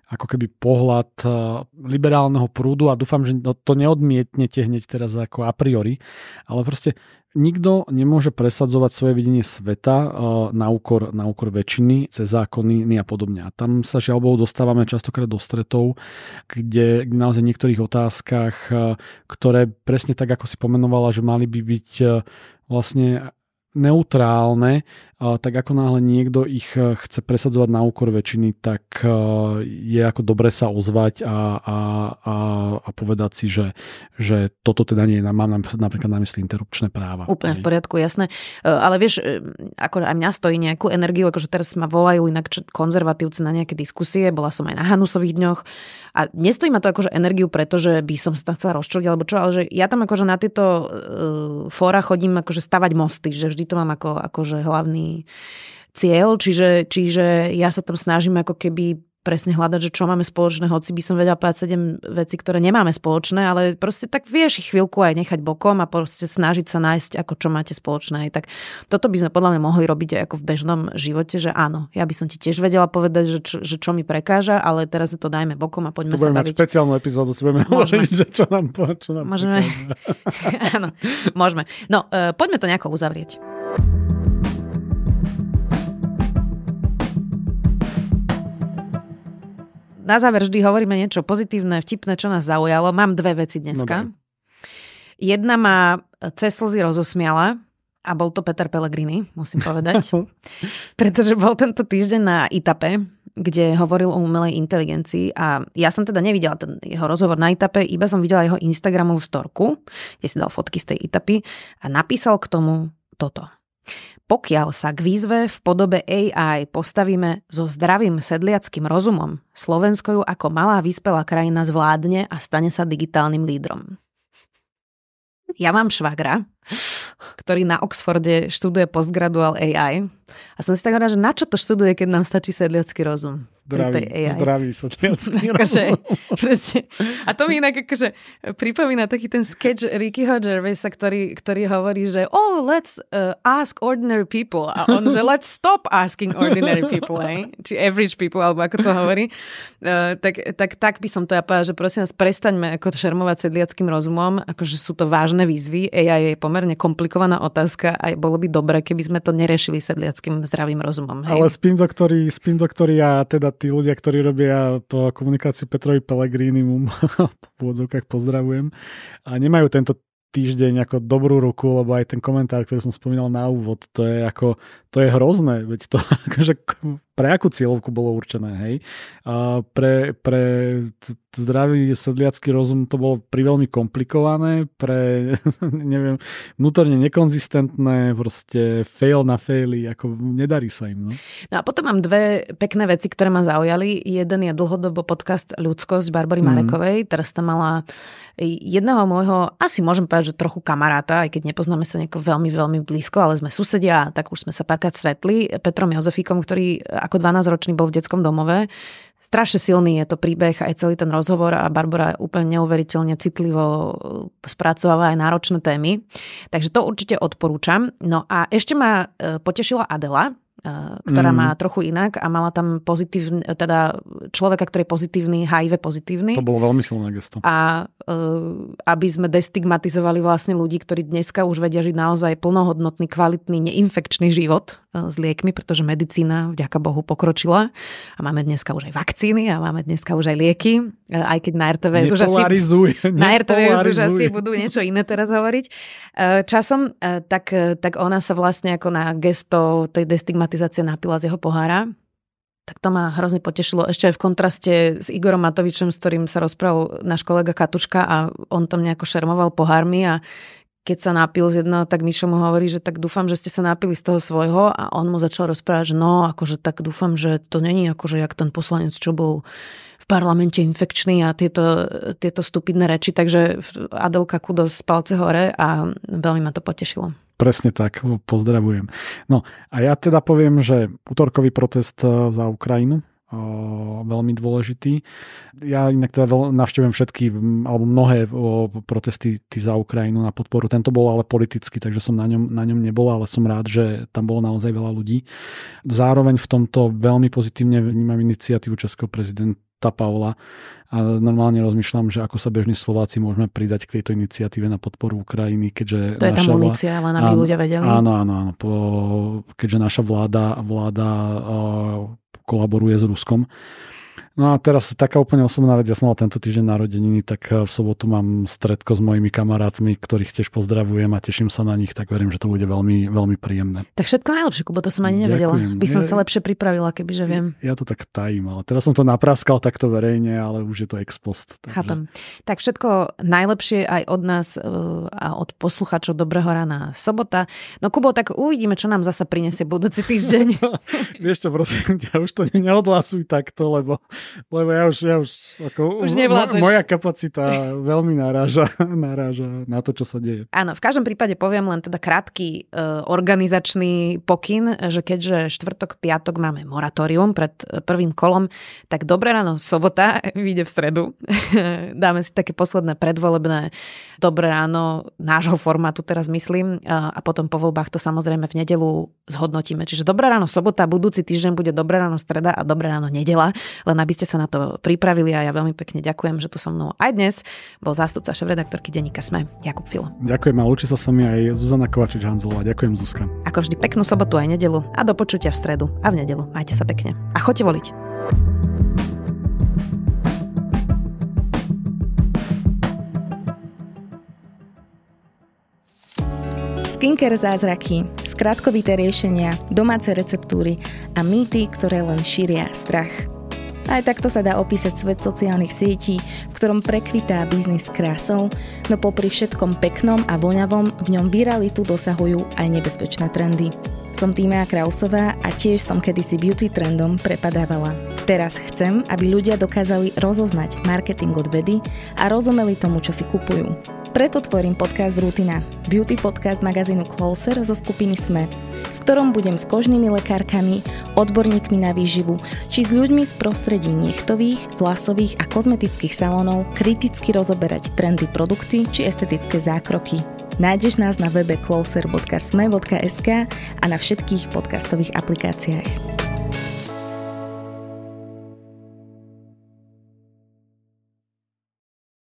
ako keby pohľad liberálneho prúdu a dúfam, že to neodmietnete hneď teraz ako a priori, ale proste nikto nemôže presadzovať svoje videnie sveta na úkor väčšiny, cez zákony a podobne. A tam sa žiaľ dostávame častokrát do stretov, kde naozaj v niektorých otázkach, ktoré presne tak, ako si pomenovala, že mali by byť vlastne neutrálne, tak ako náhle niekto ich chce presadzovať na úkor väčšiny, tak je ako dobre sa ozvať a povedať si, že toto teda nie je, mám napríklad na mysli interrupčné práva. Úplne v poriadku, jasné. Ale vieš, ako aj mňa stojí nejakú energiu, akože teraz ma volajú inak konzervatívci na nejaké diskusie, bola som aj na Hanusových dňoch a nestojí ma to akože energiu, pretože by som sa tam chcela rozčuliť alebo čo, ale že ja tam akože na tieto fóra chodím akože stavať mosty, že vždy to mám akože hlavný cieľ, čiže ja sa tam snažím ako keby presne hľadať, že čo máme spoločné, hoci by som vedela povedať 7 vecí, ktoré nemáme spoločné, ale proste tak vieš ich chvíľku aj nechať bokom a proste snažiť sa nájsť, ako čo máte spoločné. Tak toto by sme podľa mňa mohli robiť aj ako v bežnom živote, že áno, ja by som ti tiež vedela povedať, že čo mi prekáža, ale teraz to dajme bokom a poďme sa baviť. Mať špeciálnu epizódu, si budeme hovoriť, že čo nám môžeme. Áno, môžeme. No, poďme to nejako uzavrieť. Na záver vždy hovoríme niečo pozitívne, vtipné, čo nás zaujalo. Mám 2 veci dneska. No, jedna ma cez slzy rozosmiala a bol to Peter Pellegrini, musím povedať. Pretože bol tento týždeň na Itape, kde hovoril o umelej inteligencii a ja som teda nevidela ten jeho rozhovor na Itape, iba som videla jeho Instagramovú storku, kde si dal fotky z tej Itapy a napísal k tomu toto. Pokiaľ sa k výzve v podobe AI postavíme so zdravým sedliackým rozumom, Slovensko ju ako malá vyspelá krajina zvládne a stane sa digitálnym lídrom. Ja mám švagra, ktorý na Oxforde študuje postgraduál AI a som si tak hovorila, že na čo to študuje, keď nám stačí sedliacky rozum. Zdravý sedliacky rozum. A to mi inak akože pripomína taký ten sketch Rickyho Gervaisa, ktorý hovorí, že let's ask ordinary people. A on, že let's stop asking ordinary people, či average people, alebo ako to hovorí. Tak by som to ja povedala, že prosím nás, prestaňme ako šermovať sedliackým rozumom, akože sú to vážne výzvy. AI je pomerne komplikovaná otázka a bolo by dobre, keby sme to neriešili sedliackým zdravým rozumom. Hej? Ale spin doktori a teda tí ľudia, ktorí robia po komunikáciu Petrovi Pellegrinimu, v úvodzovkách pozdravujem, a nemajú tento týždeň ako dobrú ruku, lebo aj ten komentár, ktorý som spomínal na úvod, to je hrozné, veď to akože pre akú cieľovku bolo určené, hej? A pre zdravý sedliacky rozum to bolo priveľmi komplikované, pre neviem, vnútorne nekonzistentné, proste fail na faily, ako nedarí sa im. No a potom mám 2 pekné veci, ktoré ma zaujali. Jeden je dlhodobo podcast Ľudskosť Barbory Marekovej. Teraz tam mala jedného môjho, asi môžem povedať, že trochu kamaráta, aj keď nepoznáme sa nejako veľmi, veľmi blízko, ale sme susedia, tak už sme sa párkrát stretli. Petrom Jozefíkom, ktorý ako 12-ročný bol v detskom domove. Strašne silný je to príbeh, aj celý ten rozhovor a Barbara úplne neuveriteľne citlivo spracováva aj náročné témy. Takže to určite odporúčam. No a ešte ma potešila Adela, ktorá má trochu inak a mala tam pozitívny, teda človeka, ktorý je pozitívny, HIV pozitívny. To bolo veľmi silné gesto. A aby sme destigmatizovali vlastne ľudí, ktorí dneska už vedia žiť naozaj plnohodnotný, kvalitný, neinfekčný život s liekmi, pretože medicína vďaka Bohu pokročila a máme dneska už aj vakcíny a máme dneska už aj lieky, aj keď na RTVS už asi budú niečo iné teraz hovoriť. Časom tak ona sa vlastne ako na gesto tej destigmatizácie napila z jeho pohára. Tak to ma hrozne potešilo. Ešte aj v kontraste s Igorom Matovičom, s ktorým sa rozprával náš kolega Katuška a on tam nejako šermoval pohármi a keď sa napil z jedného, tak Mišo mu hovorí, že tak dúfam, že ste sa napili z toho svojho a on mu začal rozprávať, že no, akože tak dúfam, že to není akože jak ten poslanec, čo bol v parlamente infekčný a tieto stupidné reči, takže Adelka kudos palce hore a veľmi ma to potešilo. Presne tak, pozdravujem. No a ja teda poviem, že útorkový protest za Ukrajinu, veľmi dôležitý. Ja inak teda navštevujem všetky, alebo mnohé protesty za Ukrajinu na podporu. Tento bol ale politický, takže som na ňom nebol, ale som rád, že tam bolo naozaj veľa ľudí. Zároveň v tomto veľmi pozitívne vnímam iniciatívu českého prezidenta tá Paula. A normálne rozmýšľam, že ako sa bežní Slováci môžeme pridať k tejto iniciatíve na podporu Ukrajiny, keďže... To je tá munícia, len aby ľudia vedeli. Áno. Keďže naša vláda kolaboruje s Ruskom. No a teraz taká úplne osobná vec, ja som mal tento týždeň narodeniny, tak v sobotu mám stretko s mojimi kamarátmi, ktorých tiež pozdravujem a teším sa na nich, tak verím, že to bude veľmi, veľmi príjemné. Tak všetko najlepšie, Kubo, to som ani nevedela. Ďakujem. By som sa lepšie pripravila, kebyže viem. Ja to tak tajím, ale teraz som to napraskal takto verejne, ale už je to ex post. Takže... Chápem. Tak všetko najlepšie aj od nás a od poslucháčov Dobrého rána sobota. No Kubo, tak uvidíme, čo nám zasa prinesie budúci týždeň. Vieš čo, prosím, ja už to neodhlasuj takto, lebo ja už ako už nevládzeš. Moja kapacita veľmi naráža na to, čo sa deje. Áno, v každom prípade poviem len teda krátky organizačný pokyn, že keďže štvrtok, piatok máme moratórium pred prvým kolom, tak Dobré ráno sobota vyjde v stredu. Dáme si také posledné predvolebné Dobré ráno nášho formátu, teraz myslím, a potom po voľbách to samozrejme v nedeľu zhodnotíme. Čiže Dobré ráno sobota, budúci týždeň bude Dobré ráno streda a Dobré ráno nedeľa, len aby ste sa na to pripravili a ja veľmi pekne ďakujem, že tu so mnou aj dnes bol zástupca šéfredaktorky denníka SME Jakub Filo. Ďakujem a lúči sa s vami aj Zuzana Kovačič-Hanzelová. Ďakujem, Zuzka. Ako vždy peknú sobotu aj nedeľu a do počutia v stredu a v nedeľu. Majte sa pekne a choďte voliť. Skincare zázraky, skratkovité riešenia, domáce receptúry a mýty, ktoré len šíria strach. Aj takto sa dá opísať svet sociálnych sietí, v ktorom prekvitá biznis s krásou, no popri všetkom peknom a voňavom v ňom viralitu dosahujú aj nebezpečné trendy. Som Tímea Krausová a tiež som kedysi beauty trendom prepadávala. Teraz chcem, aby ľudia dokázali rozoznať marketing od vedy a rozumeli tomu, čo si kupujú. Preto tvorím podcast Rutina, beauty podcast magazínu Closer zo skupiny SME, v ktorom budem s kožnými lekárkami, odborníkmi na výživu, či s ľuďmi z prostredí nechtových, vlasových a kozmetických salónov kriticky rozoberať trendy produkty či estetické zákroky. Nájdeš nás na webe closer.sme.sk a na všetkých podcastových aplikáciách.